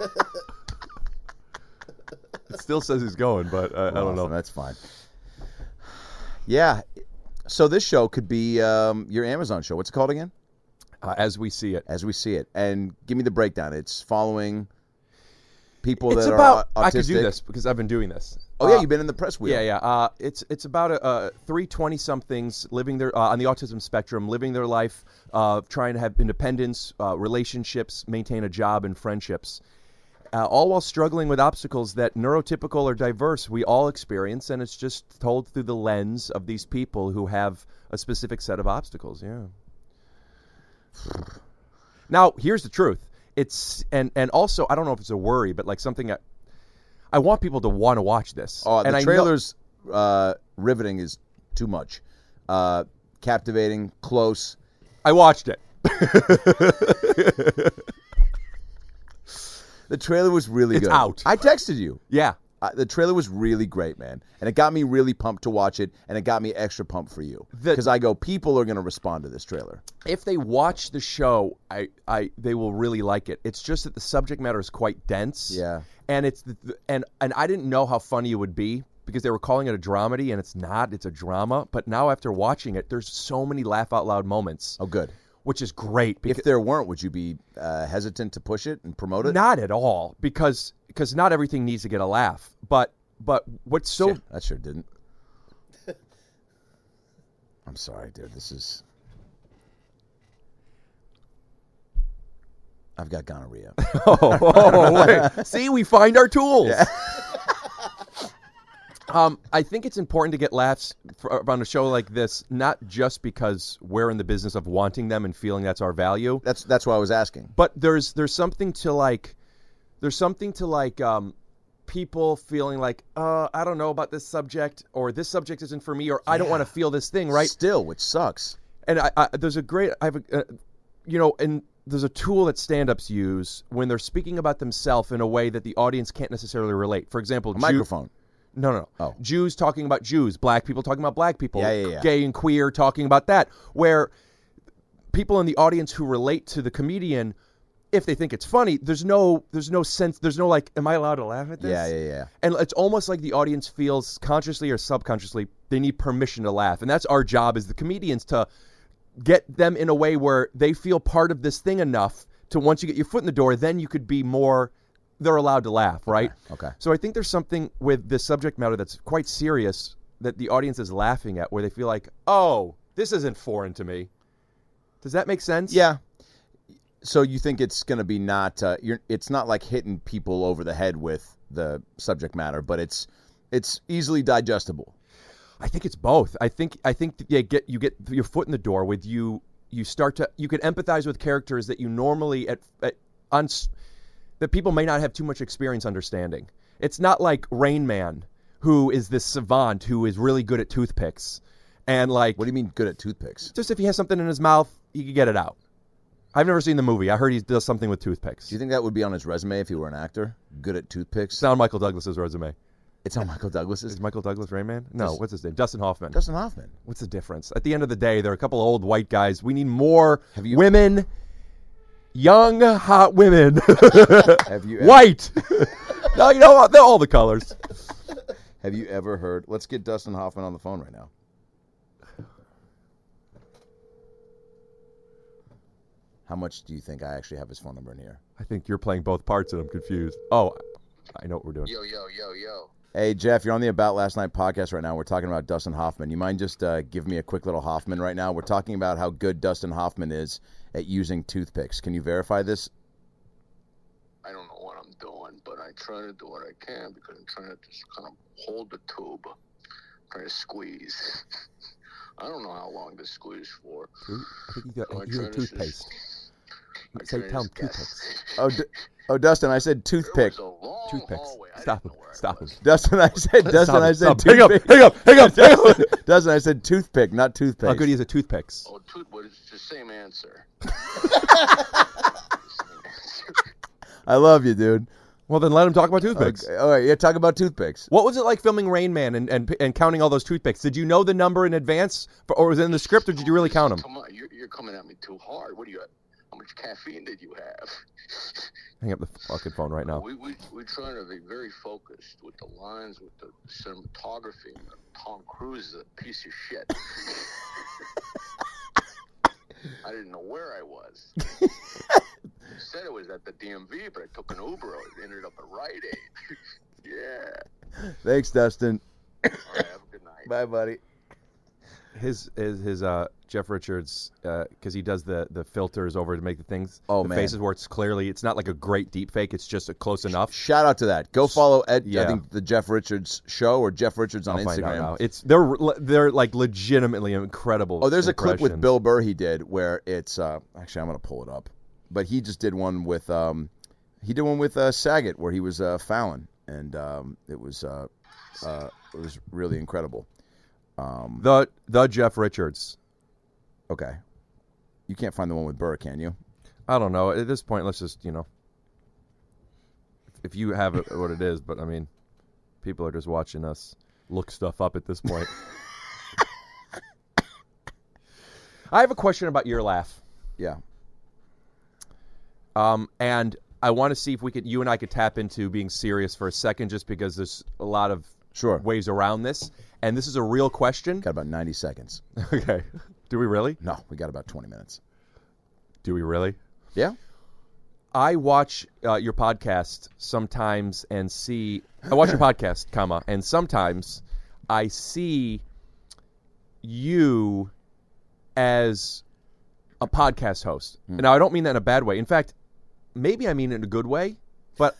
It still says he's going, but I don't know. That's fine. Yeah. So this show could be your Amazon show. What's it called again? As We See It. As We See It. And give me the breakdown. It's following people it's that about, are autistic. I could do this because I've been doing this. Oh, yeah, you've been in the press wheel. Yeah. It's about three 20-somethings living their on the autism spectrum, living their life, trying to have independence, relationships, maintain a job, and friendships. All while struggling with obstacles that neurotypical or diverse we all experience, and it's just told through the lens of these people who have a specific set of obstacles. Yeah. Now, here's the truth. It's and also I don't know if it's a worry, but like something I want people to want to watch this. Oh, and the trailer's riveting is too much. Captivating, close. I watched it. The trailer was really good. It's out. I texted you. Yeah. The trailer was really great, man. And it got me really pumped to watch it, and it got me extra pumped for you. Because I go, people are going to respond to this trailer. If they watch the show, they will really like it. It's just that the subject matter is quite dense. Yeah. And it's and I didn't know how funny it would be because they were calling it a dramedy, and it's not. It's a drama. But now after watching it, there's so many laugh-out-loud moments. Oh, good. Which is great. If there weren't, would you be hesitant to push it and promote it? Not at all, because not everything needs to get a laugh. But what's so... Yeah, that sure didn't. I'm sorry, dude. This is... I've got gonorrhea. Wait. See, we find our tools. Yeah. I think it's important to get laughs on a show like this, not just because we're in the business of wanting them and feeling that's our value. That's why I was asking. But there's something to like people feeling like, I don't know about this subject, or this subject isn't for me, or I don't want to feel this thing, right? Still, which sucks. And there's a tool that stand-ups use when they're speaking about themselves in a way that the audience can't necessarily relate. For example, a microphone. No. Oh. Jews talking about Jews, black people talking about black people, yeah. Gay and queer talking about that, where people in the audience who relate to the comedian, if they think it's funny, there's no sense, there's no like, am I allowed to laugh at this? Yeah. And it's almost like the audience feels consciously or subconsciously they need permission to laugh. And that's our job as the comedians, to get them in a way where they feel part of this thing enough to, once you get your foot in the door, then you could be more... they're allowed to laugh, right? Okay. So I think there's something with this subject matter that's quite serious that the audience is laughing at, where they feel like, oh, this isn't foreign to me. Does that make sense? Yeah. So you think it's going to be not, it's not like hitting people over the head with the subject matter, but it's easily digestible. I think it's both. I think you get your foot in the door with you can empathize with characters that you normally that people may not have too much experience understanding. It's not like Rain Man, who is this savant who is really good at toothpicks. And like... What do you mean good at toothpicks? Just if he has something in his mouth, he can get it out. I've never seen the movie. I heard he does something with toothpicks. Do you think that would be on his resume if he were an actor? Good at toothpicks? It's on Michael Douglas's resume. It's on Michael Douglas's? Is Michael Douglas Rain Man? No, what's his name? Dustin Hoffman. Dustin Hoffman. What's the difference? At the end of the day, they're a couple of old white guys. We need more women... Young, hot women. Have you white. No, you know what? They're all the colors. Have you ever heard... Let's get Dustin Hoffman on the phone right now. How much do you think I actually have his phone number in here? I think you're playing both parts and I'm confused. Oh, I know what we're doing. Yo. Hey, Jeff, you're on the About Last Night podcast right now. We're talking about Dustin Hoffman. You mind just give me a quick little Hoffman right now? We're talking about how good Dustin Hoffman is at using toothpicks. Can you verify this? I don't know what I'm doing, but I try to do what I can because I'm trying to just kind of hold the tube, try to squeeze. I don't know how long this squeeze for. I think you got toothpaste. Say toothpicks. Oh, Dustin, I said toothpick. It was a long toothpicks. hallway. Stop him. Stop him. Dustin, I said Stop. toothpick. Hang up. Dustin, I said toothpick, not toothpaste. How good he is at toothpicks. Oh, well, it's the same answer. I love you, dude. Well, then let him talk about toothpicks. Okay. All right, yeah, talk about toothpicks. What was it like filming Rain Man and counting all those toothpicks? Did you know the number in advance, or was it in the script, or did you really count them? Come on, you're coming at me too hard. What do you? How much caffeine did you have? Hang up the fucking phone right now. We're trying to be very focused with the lines, with the cinematography. Tom Cruise is a piece of shit. I didn't know where I was. I said it was at the DMV, but I took an Uber. I ended up at Rite Aid. Yeah. Thanks, Dustin. All right, have a good night. Bye, buddy. His Jeff Richards, because he does the filters over to make the things. Oh, the man. faces where it's not like a great deep fake. It's just close enough. Shout out to that. Go follow Ed. Yeah. I think the Jeff Richards show or Jeff Richards on I'll find out Instagram. now. They're like legitimately incredible. Oh, there's a clip with impressions. Bill Burr he did where it's actually I'm gonna pull it up, but he just did one with Saget where he was Fallon, and it was really incredible. The Jeff Richards. Okay, you can't find the one with Burr, can you? I don't know. At this point, let's just if you have it, what it is. But I mean, people are just watching us look stuff up at this point. I have a question about your laugh. Yeah. And I want to see if you and I could tap into being serious for a second, just because there's a lot of ways around this. And this is a real question. Got about 90 seconds. Okay. Do we really? No, we got about 20 minutes. Do we really? Yeah. I watch your podcast sometimes and see... I watch your podcast, and sometimes I see you as a podcast host. Now, I don't mean that in a bad way. In fact, maybe I mean it in a good way, but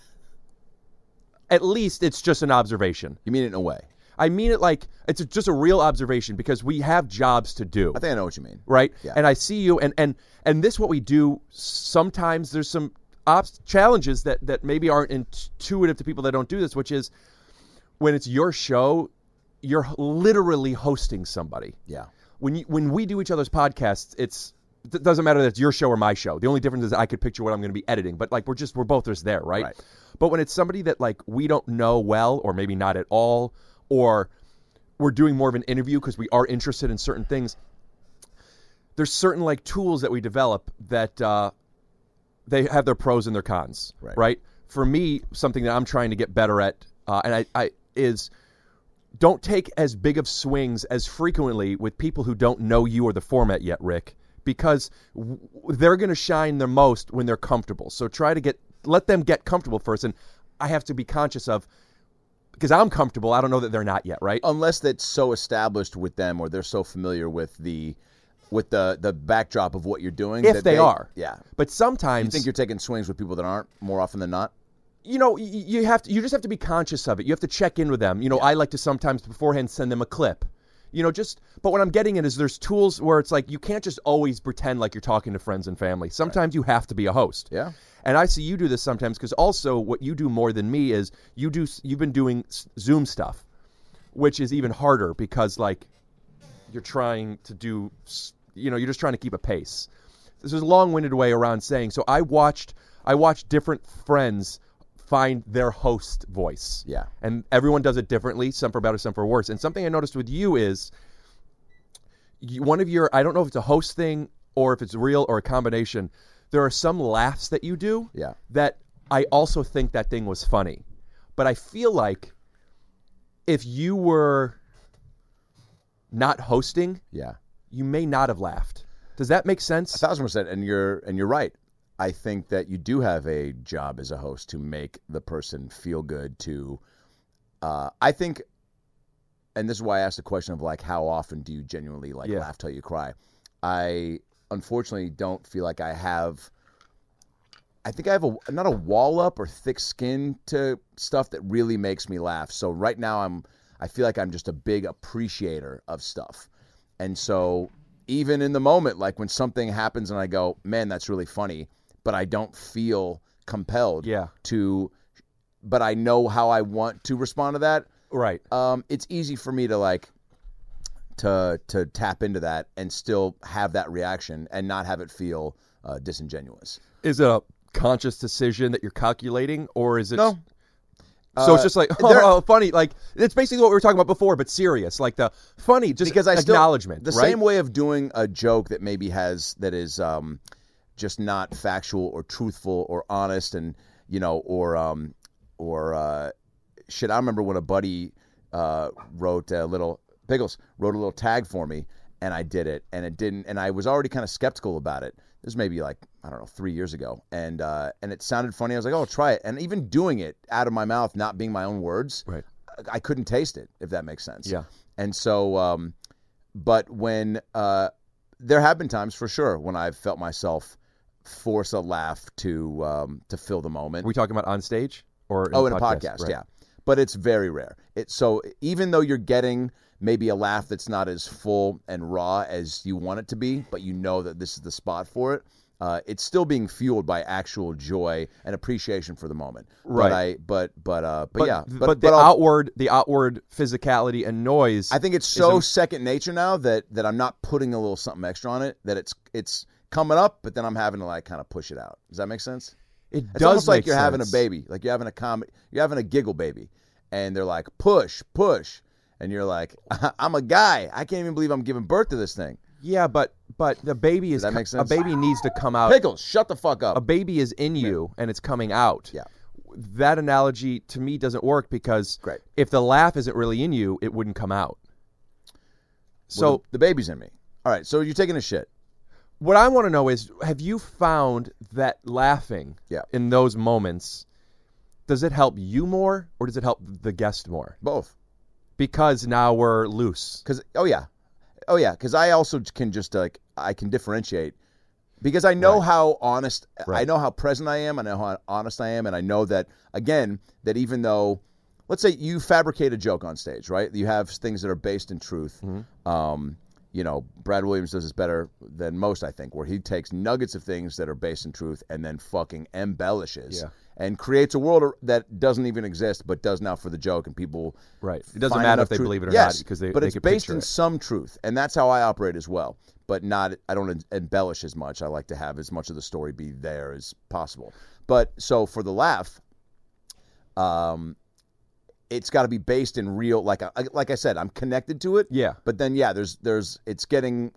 at least it's just an observation. You mean it in a way? I mean it like it's just a real observation because we have jobs to do. I think I know what you mean. Right? Yeah. And I see you, and this what we do, sometimes there's some challenges that maybe aren't intuitive to people that don't do this, which is when it's your show, you're literally hosting somebody. Yeah. When we do each other's podcasts, it doesn't matter that it's your show or my show. The only difference is I could picture what I'm going to be editing, but like we're both just there, right? But when it's somebody that like we don't know well, or maybe not at all, or we're doing more of an interview because we are interested in certain things, there's certain like tools that we develop that they have their pros and their cons, right? For me, something that I'm trying to get better at, and I is don't take as big of swings as frequently with people who don't know you or the format yet, Rick, because they're going to shine the most when they're comfortable. So try to let them get comfortable first, and I have to be conscious of, because I'm comfortable, I don't know that they're not yet, right? Unless that's so established with them, or they're so familiar with the backdrop of what you're doing. If they are. Yeah. But sometimes... You think you're taking swings with people that aren't more often than not? You just have to be conscious of it. You have to check in with them. I like to sometimes beforehand send them a clip. But what I'm getting at is there's tools where it's like you can't just always pretend like you're talking to friends and family. Sometimes you have to be a host. Yeah. And I see you do this sometimes because also what you do more than me is you've been doing Zoom stuff, which is even harder because like you're trying to do, you're just trying to keep a pace. This is a long-winded way around saying, so I watched different friends find their host voice. Yeah. And everyone does it differently, some for better, some for worse. And something I noticed with you is one of your, I don't know if it's a host thing or if it's real or a combination, there are some laughs that you do that I also think that thing was funny. But I feel like if you were not hosting, you may not have laughed. Does that make sense? 1,000%. And you're right. I think that you do have a job as a host to make the person feel good. I think, and this is why I asked the question of like, how often do you genuinely laugh till you cry? I unfortunately don't feel like I have. I think I have not a wall up or thick skin to stuff that really makes me laugh. So right now I feel like I'm just a big appreciator of stuff, and so even in the moment, like when something happens and I go, man, that's really funny. But I don't feel compelled to but I know how I want to respond to that. Right. It's easy for me to like to tap into that and still have that reaction and not have it feel disingenuous. Is it a conscious decision that you're calculating, or is it? No. So it's just like, oh, funny. Like, it's basically what we were talking about before, but serious. Like the funny, just because acknowledgement. The right? same way of doing a joke that maybe that is just not factual or truthful or honest, and or shit. I remember when a buddy wrote a little tag for me, and I did it, and it didn't, and I was already kind of skeptical about it. This was maybe like, I don't know, 3 years ago, and it sounded funny. I was like, oh, try it. And even doing it out of my mouth, not being my own words, right. I couldn't taste it, if that makes sense. Yeah. And so, but when there have been times for sure when I've felt myself force a laugh to fill the moment. Are we talking about on stage or in a podcast? Right. Yeah. But it's very rare. So even though you're getting maybe a laugh that's not as full and raw as you want it to be, but you know that this is the spot for it, it's still being fueled by actual joy and appreciation for the moment. Right. But the outward physicality and noise. I think it's so second nature now that I'm not putting a little something extra on it, that it's coming up, but then I'm having to like kind of push it out. Does that make sense? It's almost like you're sense. having a baby, like you're having a giggle baby, and they're like push, and you're like, I'm a guy. I can't even believe I'm giving birth to this thing. Yeah, but the baby is. Does that make sense? A baby needs to come out. Pickles, shut the fuck up. A baby is in you, and it's coming out. Yeah. That analogy to me doesn't work because if the laugh isn't really in you, it wouldn't come out. So well, the baby's in me. All right, so you're taking a shit. What I want to know is, have you found that laughing in those moments, does it help you more or does it help the guest more? Both. Because now we're loose. Because I also can just I can differentiate because I know how honest, I know how present I am, I know how honest I am, and I know that, again, that even though, let's say you fabricate a joke on stage, right? You have things that are based in truth. Mm-hmm. Brad Williams does this better than most, I think, where he takes nuggets of things that are based in truth and then fucking embellishes and creates a world that doesn't even exist but does now for the joke, and people It doesn't matter if they believe it or not because but it's based in some truth, and that's how I operate as well. But I don't embellish as much. I like to have as much of the story be there as possible. But so for the laugh, it's got to be based in real, like I said, I'm connected to it. Yeah. But then it's getting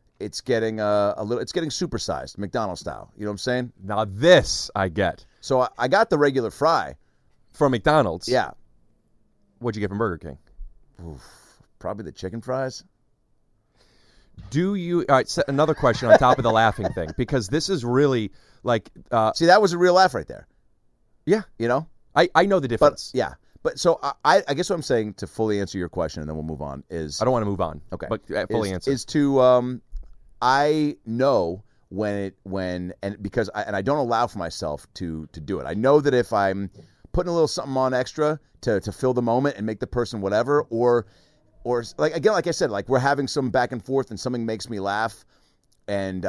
supersized, McDonald's style. You know what I'm saying? Now this I get. So I got the regular fry from McDonald's. Yeah. What'd you get from Burger King? Oof, probably the chicken fries. All right, another question on top of the laughing thing, because this is really like. See, that was a real laugh right there. Yeah. You know? I know the difference. But, yeah. But so I guess what I'm saying, to fully answer your question, and then we'll move on, is... I don't want to move on. Okay. But fully answer. Is to, I know because I don't allow for myself to do it. I know that if I'm putting a little something on extra to fill the moment and make the person whatever, or like, again, like I said, like we're having some back and forth and something makes me laugh, and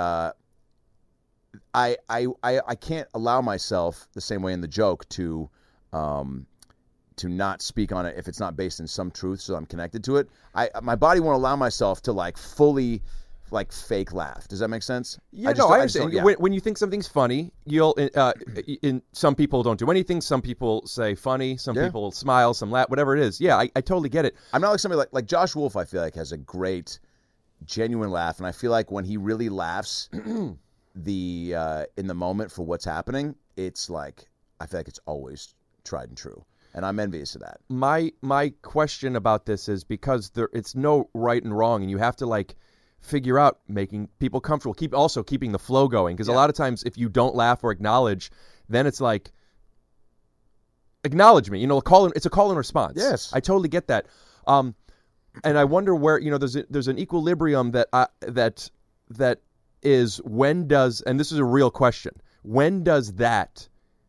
I can't allow myself the same way in the joke to not speak on it if it's not based in some truth, so I'm connected to it. My body won't allow myself to like fully like fake laugh. Does that make sense? Yeah, I understand. When you think something's funny, you'll some people don't do anything. Some people say funny. Some people smile. Some laugh. Whatever it is. Yeah, I totally get it. I'm not like somebody like Josh Wolf. I feel like has a great, genuine laugh, and I feel like when he really laughs, in the moment for what's happening, it's like I feel like it's always tried and true. And I'm envious of that. My question about this is because it's no right and wrong, and you have to like figure out making people comfortable. Keeping the flow going, because a lot of times if you don't laugh or acknowledge, then it's like acknowledge me. It's a call and response. Yes, I totally get that. And I wonder where there's an equilibrium that is when does, and this is a real question, when does that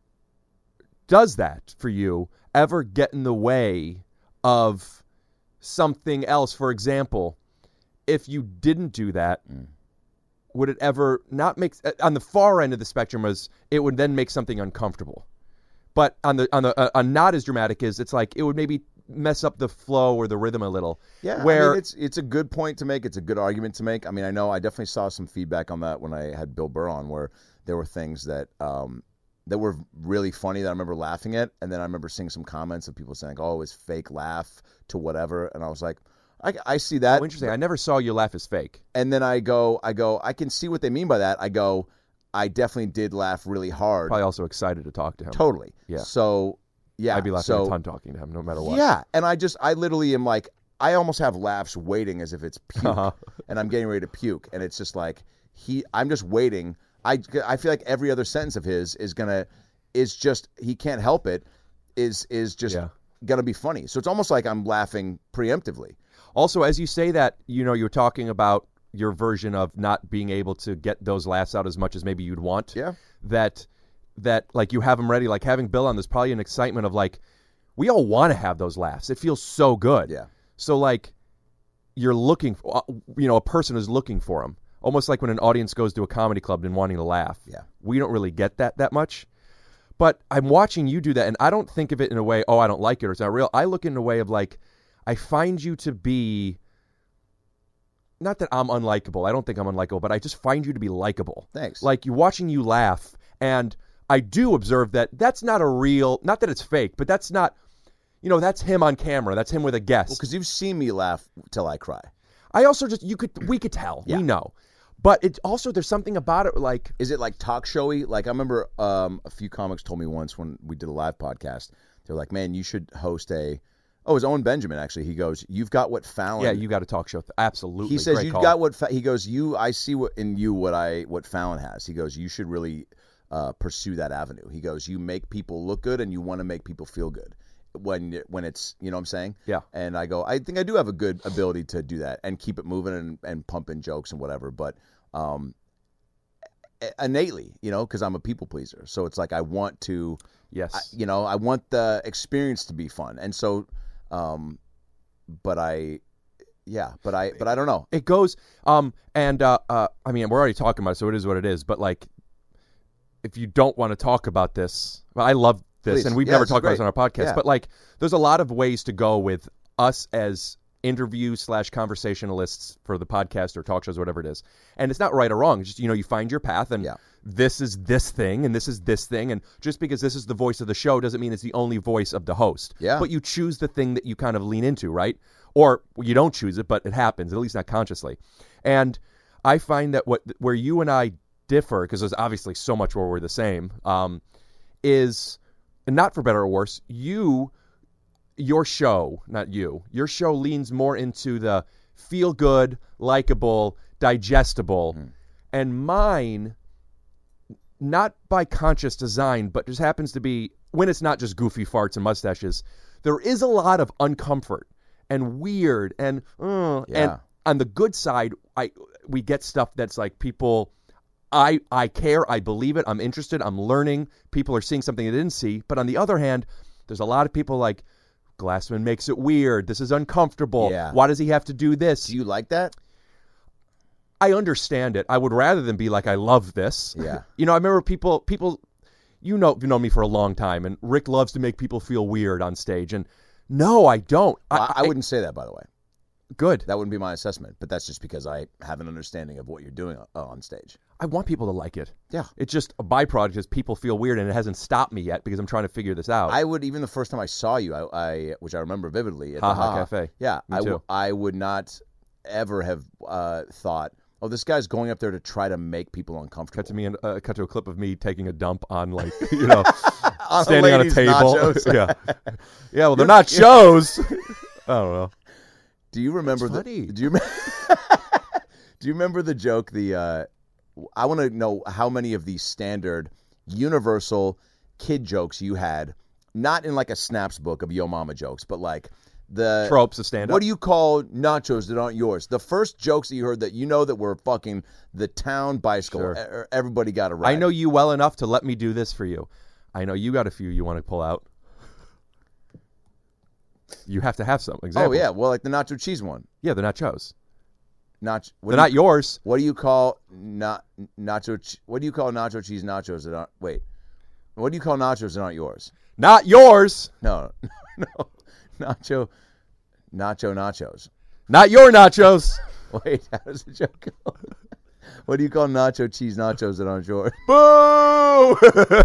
for you ever get in the way of something else? For example, if you didn't do that, would it ever not make, on the far end of the spectrum, it would then make something uncomfortable? But on not as dramatic is it's like it would maybe mess up the flow or the rhythm a little. Yeah, where I mean, it's a good point to make. It's a good argument to make. I mean, I know I definitely saw some feedback on that when I had Bill Burr on, where there were things that that were really funny that I remember laughing at, and then I remember seeing some comments of people saying, "Oh, it's fake laugh to whatever," and I was like, I see that. Oh, interesting. I never saw you laugh as fake. And then I go, I can see what they mean by that. I go, I definitely did laugh really hard. Probably also excited to talk to him. Totally. Yeah. So. Yeah, I'd be laughing a ton talking to him, no matter what. Yeah, and I literally am like, I almost have laughs waiting as if it's puke, and I'm getting ready to puke, and it's just like I'm just waiting. I feel like every other sentence of his is just he can't help it, is just gonna be funny. So it's almost like I'm laughing preemptively. Also, as you say that, you're talking about your version of not being able to get those laughs out as much as maybe you'd want. Yeah. That like you have them ready, like having Bill on, there's probably an excitement of like, we all want to have those laughs. It feels so good. Yeah. So like you're looking for, a person is looking for them. Almost like when an audience goes to a comedy club and wanting to laugh. Yeah. We don't really get that much. But I'm watching you do that, and I don't think of it in a way, I don't like it or it's not real. I look in a way of like, I find you to be, not that I'm unlikable. I don't think I'm unlikable, but I just find you to be likable. Thanks. Like you're watching you laugh, and I do observe that that's not a real, not that it's fake, but that's not, that's him on camera. That's him with a guest. Well, because you've seen me laugh till I cry. I also we could tell. Yeah. We know. But it also, there's something about it like. Is it like talk showy? Like I remember a few comics told me once when we did a live podcast, they're like, man, you should host it was Owen Benjamin actually. He goes, you've got what Fallon. Yeah, you got a talk show. Absolutely. He says, great you've call. got what, he goes, I see what Fallon has. He goes, you should really pursue that avenue. He goes, you make people look good and you want to make people feel good when it's, you know what I'm saying? Yeah. And I go, I think I do have a good ability to do that and keep it moving and pump in jokes and whatever. But innately, because I'm a people pleaser. So it's like I want to, yes, I want the experience to be fun. And so, but I don't know. It goes, I mean, we're already talking about it, so it is what it is. But like, if you don't want to talk about this, I love this, Please. and we've Yeah, never this is talked about great. this on our podcast. Yeah. But like, there's a lot of ways to go with us as interview/conversationalists for the podcast or talk shows, or whatever it is. And it's not right or wrong. It's just, you find your path, and this is this thing, and this is this thing. And just because this is the voice of the show doesn't mean it's the only voice of the host. Yeah. But you choose the thing that you kind of lean into, right? Or you don't choose it, but it happens, at least not consciously. And I find that where you and I differ, because there's obviously so much where we're the same, is, and not for better or worse, your show leans more into the feel good, likable, digestible, and mine, not by conscious design, but just happens to be, when it's not just goofy farts and mustaches, there is a lot of uncomfort and weird and and on the good side, we get stuff that's like people, I care, I believe it, I'm interested, I'm learning, people are seeing something they didn't see. But on the other hand, there's a lot of people like, Glassman makes it weird, this is uncomfortable, why does he have to do this? Do you like that? I understand it. I would rather than be like, I love this. Yeah. I remember people, you've known me for a long time, and Rick loves to make people feel weird on stage. And no, I don't. I wouldn't say that, by the way. Good. That wouldn't be my assessment, but that's just because I have an understanding of what you're doing on stage. I want people to like it. Yeah. It's just a byproduct because people feel weird, and it hasn't stopped me yet because I'm trying to figure this out. I would, even the first time I saw you, which I remember vividly, at Ha the Ha Cafe. Yeah. Me too. I would not ever have thought, oh, this guy's going up there to try to make people uncomfortable. Cut to a clip of me taking a dump on, like, on standing on a lady's table. nachos. Yeah. Yeah, well, they're not shows. I don't know. Do you remember funny. Do you remember the joke? I want to know how many of these standard universal kid jokes you had, not in like a Snaps book of Yo Mama jokes, but like the tropes of stand-up. What do you call nachos that aren't yours? The first jokes that you heard that that were fucking the town bicycle. Sure. Everybody got a ride. I know you well enough to let me do this for you. I know you got a few you want to pull out. You have to have some examples. Oh yeah, well, like the nacho cheese one. Yeah, they're nachos. They're not yours. What do you call nacho? What do you call nacho cheese nachos that aren't? Wait. What do you call nachos that aren't yours? Not yours. No. Nachos. Not your nachos. Wait, how does the joke go? What do you call nacho cheese nachos that aren't yours? Boo!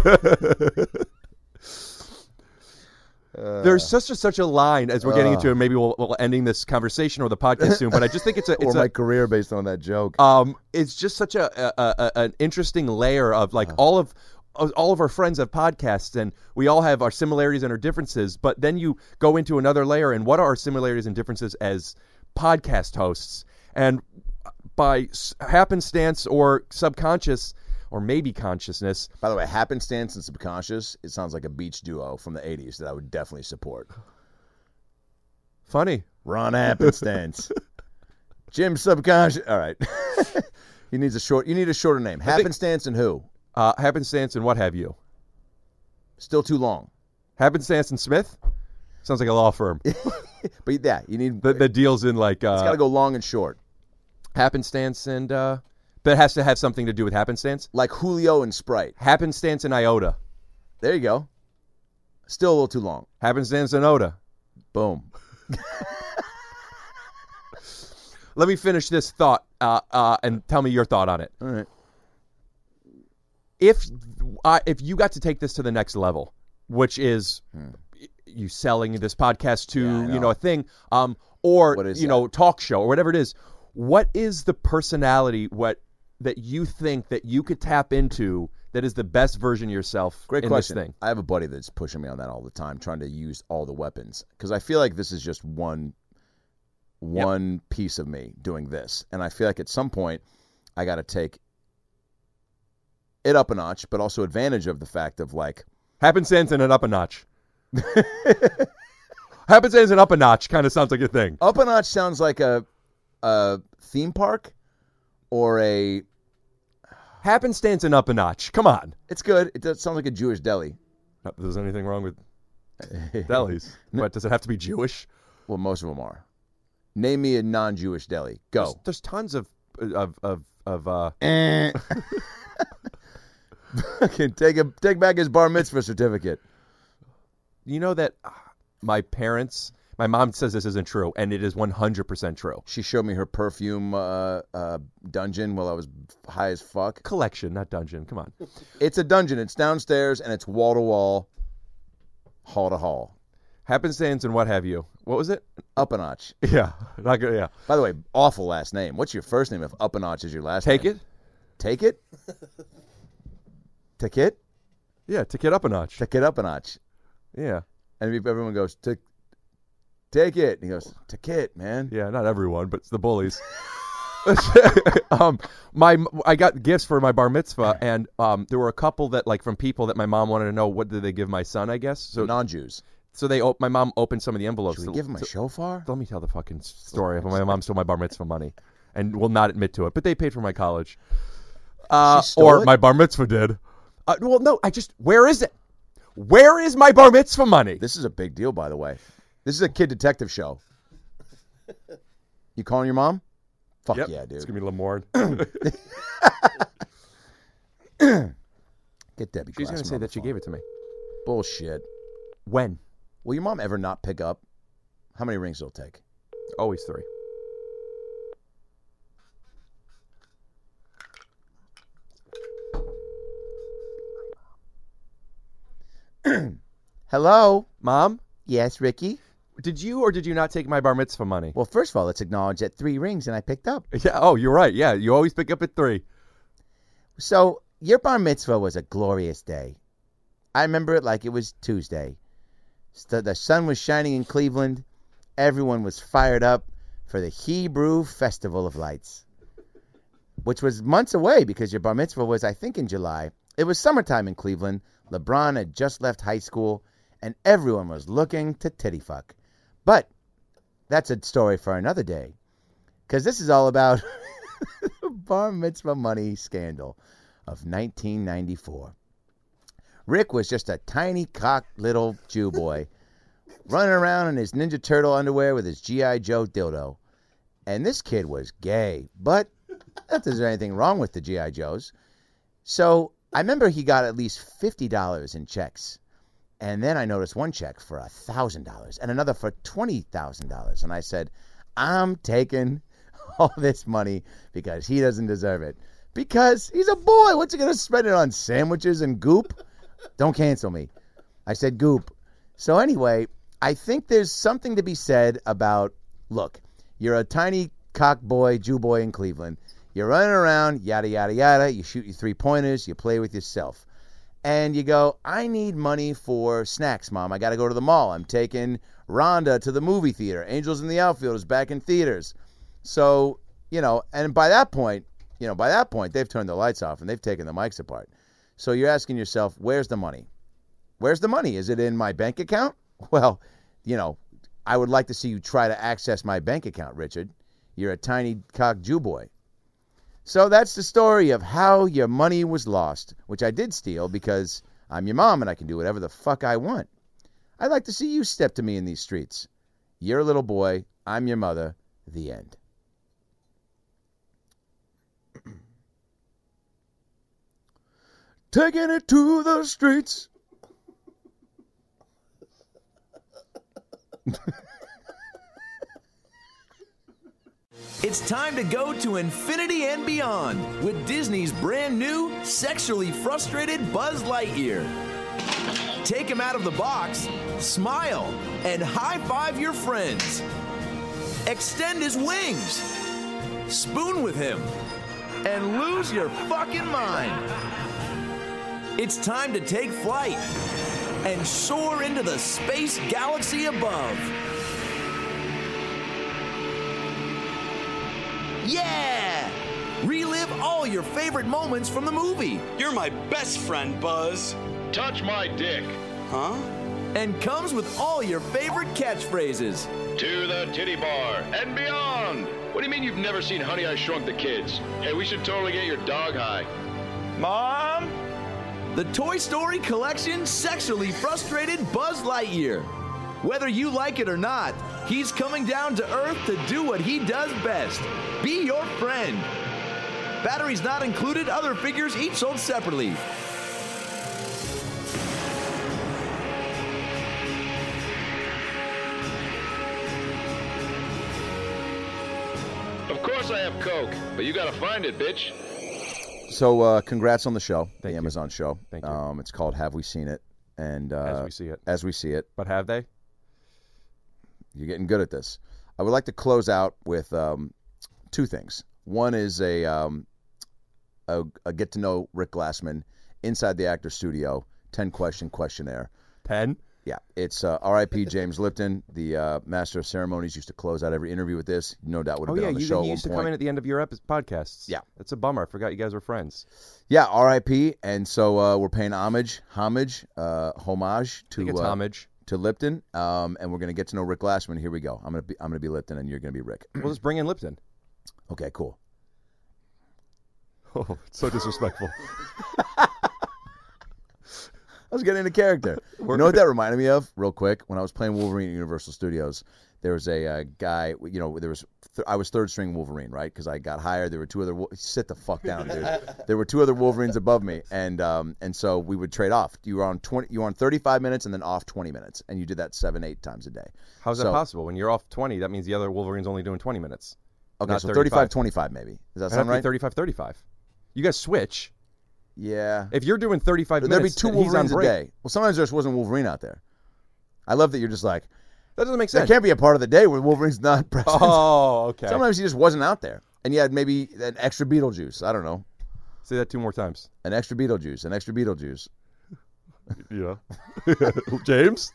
There's such a line as we're getting into it. Maybe we'll ending this conversation or the podcast soon. But I just think it's my career based on that joke. It's just such an interesting layer of like all of our friends have podcasts, and we all have our similarities and our differences. But then you go into another layer, and what are our similarities and differences as podcast hosts? And by happenstance or subconscious or maybe consciousness. By the way, happenstance and subconscious, it sounds like a beach duo from the 80s that I would definitely support. Funny. Ron Happenstance. Jim Subconscious. All right. You need a shorter name. Happenstance and who? Happenstance and what have you. Still too long. Happenstance and Smith? Sounds like a law firm. But yeah, you need... The deal's in like... it's got to go long and short. Happenstance and... but it has to have something to do with happenstance? Like Julio and Sprite. Happenstance and iota. There you go. Still a little too long. Happenstance and iota. Boom. Let me finish this thought and tell me your thought on it. All right. If you got to take this to the next level, which is you selling this podcast to a thing, or talk show or whatever it is, what is the personality that you think that you could tap into that is the best version of yourself? Great in question. This thing? I have a buddy that's pushing me on that all the time, trying to use all the weapons because I feel like this is just one piece of me doing this, and I feel like at some point I got to take it up a notch, but also advantage of the fact of like happenstance and an up a notch. Happenstance and up a notch kind of sounds like a thing. Up a notch sounds like a theme park or a happenstance and up a notch. Come on, it's good. It sounds like a Jewish deli. Not that there's anything wrong with delis, but does it have to be Jewish? Well, most of them are. Name me a non-Jewish deli. Go. There's tons of. Can take back his bar mitzvah certificate. You know that my mom says this isn't true, and it is 100% true. She showed me her perfume dungeon while I was high as fuck. Collection, not dungeon. Come on. It's a dungeon. It's downstairs, and it's wall to wall, hall to hall. Happenstance and what have you. What was it? Up a notch. Yeah. Not good, yeah. By the way, awful last name. What's your first name if Up a Notch is your last name? Take it? Take it? Take it? Yeah, take it up a notch. Take it up a notch. Yeah. And everyone goes, take it. And he goes, take it, man. Yeah, not everyone, but it's the bullies. I got gifts for my bar mitzvah, and there were a couple that, like, from people that my mom wanted to know what did they give my son, I guess. So non-Jews. So my mom opened some of the envelopes. Should we give him a shofar? Let me tell the fucking story. My mom stole my bar mitzvah money and will not admit to it, but they paid for my college. Or my bar mitzvah did. Well, no, where is it? Where is my bar mitzvah money? This is a big deal, by the way. This is a kid detective show. You calling your mom? Fuck yep. Yeah, dude. It's going to be Lamorne. Get Debbie. She's going to say that she gave it to me. Bullshit. When? Will your mom ever not pick up? How many rings it'll take? Always 3. Hello? Mom? Yes, Ricky? Did you or did you not take my bar mitzvah money? Well, first of all, let's acknowledge that 3 rings and I picked up. Yeah. Oh, you're right. Yeah, you always pick up at 3. So, your bar mitzvah was a glorious day. I remember it like it was Tuesday. The sun was shining in Cleveland. Everyone was fired up for the Hebrew Festival of Lights, which was months away because your bar mitzvah was, I think, in July. It was summertime in Cleveland. LeBron had just left high school, and everyone was looking to titty fuck. But that's a story for another day, because this is all about the bar mitzvah money scandal of 1994. Rick was just a tiny cocked little Jew boy running around in his Ninja Turtle underwear with his G.I. Joe dildo. And this kid was gay, but not that there's anything wrong with the G.I. Joes. So I remember he got at least $50 in checks. And then I noticed one check for $1,000 and another for $20,000. And I said, I'm taking all this money because he doesn't deserve it. Because he's a boy. What's he going to spend it on? Sandwiches and goop? Don't cancel me. I said goop. So anyway, I think there's something to be said about, look, you're a tiny cock boy, Jew boy in Cleveland. You're running around, yada, yada, yada. You shoot your 3-pointers. You play with yourself. And you go, I need money for snacks, Mom. I got to go to the mall. I'm taking Rhonda to the movie theater. Angels in the Outfield is back in theaters. So, and by that point, they've turned the lights off and they've taken the mics apart. So you're asking yourself, where's the money? Where's the money? Is it in my bank account? Well, I would like to see you try to access my bank account, Richard. You're a tiny cock Jew boy. So that's the story of how your money was lost, which I did steal because I'm your mom and I can do whatever the fuck I want. I'd like to see you step to me in these streets. You're a little boy. I'm your mother. The end. Taking it to the streets. It's time to go to infinity and beyond with Disney's brand new, sexually frustrated Buzz Lightyear. Take him out of the box, smile, and high-five your friends. Extend his wings, spoon with him, and lose your fucking mind. It's time to take flight and soar into the space galaxy above. Yeah! Relive all your favorite moments from the movie. You're my best friend, Buzz. Touch my dick. Huh? And comes with all your favorite catchphrases. To the titty bar and beyond. What do you mean you've never seen Honey, I Shrunk the Kids? Hey, we should totally get your dog high. Mom? The Toy Story Collection Sexually Frustrated Buzz Lightyear. Whether you like it or not, he's coming down to Earth to do what he does best. Be your friend. Batteries not included, other figures each sold separately. Of course I have Coke, but you gotta find it, bitch. So congrats on the show, Thank the you. Amazon show. Thank you. It's called Have We Seen It? And As We See It. As We See It. But have they? You're getting good at this. I would like to close out with two things. One is a get to know Rick Glassman inside the actor studio 10-question questionnaire. 10? Yeah, it's R.I.P. James Lipton, the master of ceremonies, used to close out every interview with this. No doubt would have been on the show at one you used to point. come in at the end of your podcasts. Yeah. That's a bummer. I forgot you guys were friends. Yeah, R.I.P. And so we're paying homage to homage to Lipton, and we're gonna get to know Rick Glassman. Here we go. I'm gonna be Lipton, and you're gonna be Rick. We'll just bring in Lipton. Okay, cool. Oh, it's so disrespectful. I was getting into character. You know what that reminded me of, real quick? When I was playing Wolverine at Universal Studios, there was a guy. I was third string Wolverine, right? Because I got hired. There were two other. Sit the fuck down, dude. There were two other Wolverines above me, and so we would trade off. You were on 35 minutes and then off 20 minutes, and you did that 7-8 times a day. How's that possible? When you're off 20, that means the other Wolverine's only doing 20 minutes. Okay, so 35-25 maybe. Does that sound right? 35-35. You guys switch. Yeah. If you're doing 35 There'd be minutes, two he's on Wolverines a break. day. Well, sometimes there just wasn't Wolverine out there. I love that you're just like, that doesn't make sense. There can't be a part of the day where Wolverine's not present. Oh, okay. Sometimes he just wasn't out there. And you had maybe an extra Beetlejuice. I don't know. Say that 2 more times. An extra Beetlejuice. An extra Beetlejuice. Yeah. James?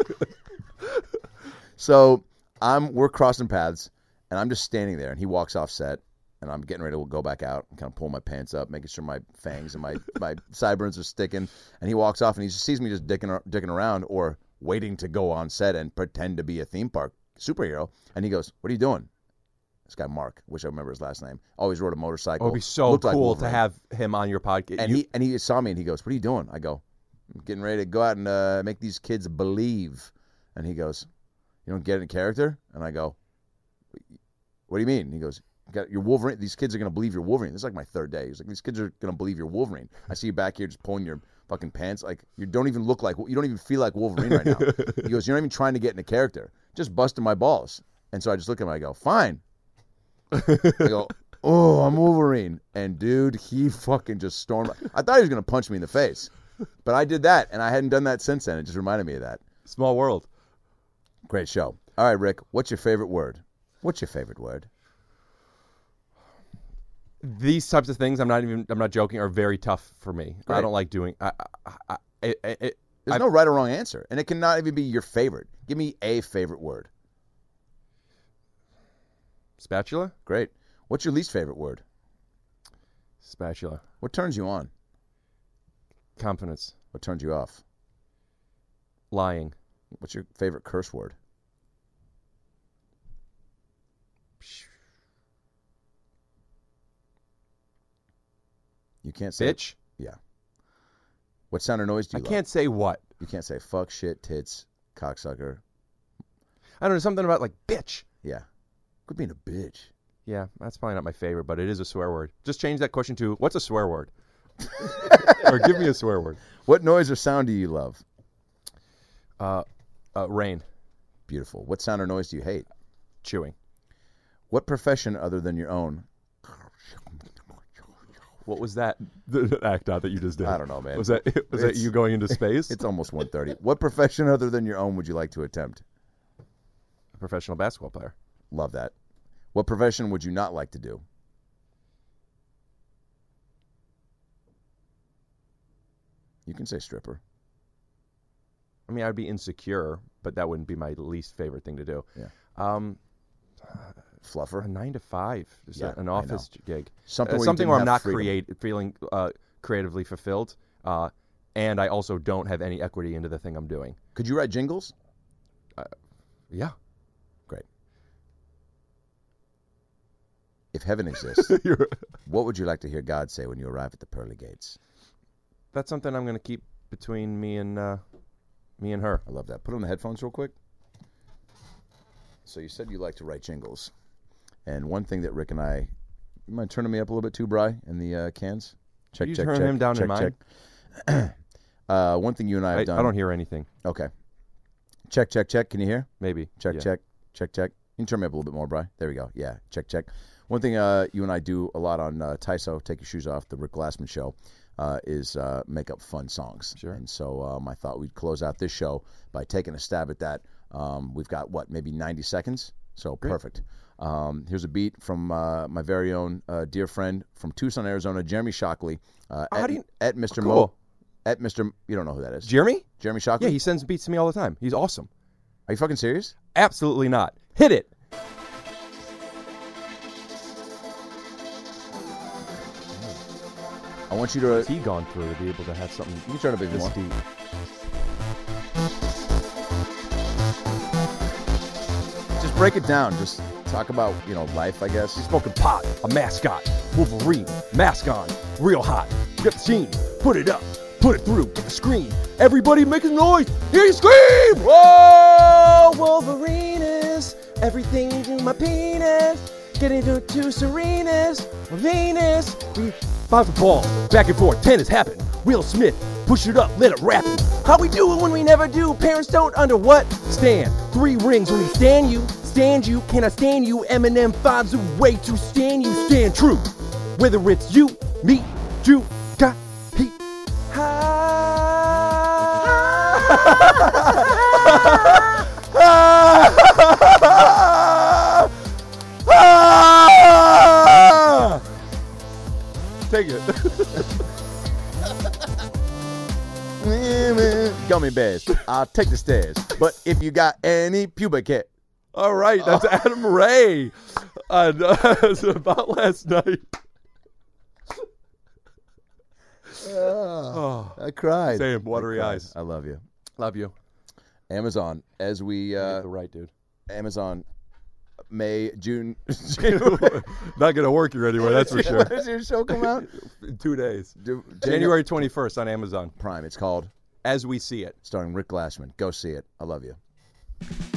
So we're crossing paths, and I'm just standing there, and he walks off set, and I'm getting ready to go back out and kind of pull my pants up, making sure my fangs and my sideburns are sticking. And he walks off, and he just sees me just dicking around or waiting to go on set and pretend to be a theme park superhero. And he goes, "What are you doing?" This guy, Mark, wish I remember his last name, always rode a motorcycle. Oh, it'd be so Looked like cool to Wolverine. have him on your podcast. And he saw me, and he goes, "What are you doing?" I go, "I'm getting ready to go out and make these kids believe." And he goes, "You don't get in character?" And I go, "What do you mean?" And he goes, got your Wolverine. These kids are gonna believe you're Wolverine. This is like my third day. He's like, these kids are gonna believe you're Wolverine. I see you back here just pulling your fucking pants. Like you don't even feel like Wolverine right now. He goes, you're not even trying to get into character. Just busting my balls. And so I just look at him. I go, fine. I go, oh, I'm Wolverine. And dude, he fucking just stormed. I thought he was gonna punch me in the face, but I did that, and I hadn't done that since then. It just reminded me of that. Small world. Great show. All right, Rick, what's your favorite word? What's your favorite word? These types of things, I'm not joking, are very tough for me. Great. I don't like doing. There's no right or wrong answer, and it cannot even be your favorite. Give me a favorite word. Spatula. Great. What's your least favorite word? Spatula. What turns you on? Confidence. What turns you off? Lying. What's your favorite curse word? You can't say bitch. Yeah. What sound or noise do you I can't say what. You can't say fuck, shit, tits, cocksucker. I don't know, something about like bitch. Yeah. Quit being a bitch. Yeah, that's probably not my favorite, but it is a swear word. Just change that question to, what's a swear word? Or give me a swear word. What noise or sound do you love? Rain. Beautiful. What sound or noise do you hate? Chewing. What profession other than your own? What was that the act out that you just did? I don't know, man. Was that you going into space? It's almost 1:30. What profession other than your own would you like to attempt? A professional basketball player. Love that. What profession would you not like to do? You can say stripper. I mean, I'd be insecure, but that wouldn't be my least favorite thing to do. Yeah. Fluffer. A 9 to 5. Is that an office gig? Something where I'm not feeling creatively fulfilled, and I also don't have any equity into the thing I'm doing. Could you write jingles? Yeah. Great. If heaven exists, what would you like to hear God say when you arrive at the pearly gates? That's something I'm going to keep between me and her. I love that. Put on the headphones real quick. So you said you like to write jingles. And one thing that Rick and I... You mind turning me up a little bit too, Bri, in the cans? Check, you check, turn check. him down check, in mine? Check. One thing you and I have done... I don't hear anything. Okay. Check, check, check. Can you hear? Maybe. Check, yeah. check, check, check. You can turn me up a little bit more, Bri. There we go. Yeah, check, check. One thing you and I do a lot on Tyso, Take Your Shoes Off, the Rick Glassman show, is make up fun songs. Sure. And so I thought we'd close out this show by taking a stab at that. We've got, maybe 90 seconds? So Great. Perfect. Here's a beat from my very own dear friend from Tucson, Arizona, Jeremy Shockley. At Mr. Cool. Mo. At Mr. You don't know who that is. Jeremy? Jeremy Shockley? Yeah, he sends beats to me all the time. He's awesome. Are you fucking serious? Absolutely not. Hit it. I want you to... What's he gone through to be able to have something... You can turn it up even more. deep. Just break it down. Just talk about, life, I guess. He's smoking pot, a mascot, Wolverine, mask on, real hot. Get the scene, put it up, put it through, get the screen. Everybody make a noise, hear you scream! Whoa, Wolverine is everything to my penis. Get into two Serenas, Venus. We bounce the ball, back and forth, tennis happen. Will Smith, push it up, let it rap. How we do it when we never do? Parents don't under what? Stand. 3 rings when we stand you. Stand you, can I stand you? Eminem finds a way to stand you. Stand true. Whether it's you, me, you, got, he, Take it. Gummy bears. I'll take the stairs. But if you got any pubic hair. All right, that's Adam Ray. It's about last night. I cried. Same, watery eyes. I love you. Love you. Amazon, as we... You're the right dude. Amazon, May, June... Not going to work here anyway, that's for sure. When does your show come out? In 2 days. January 21st on Amazon Prime. It's called... As We See It. Starring Rick Glassman. Go see it. I love you.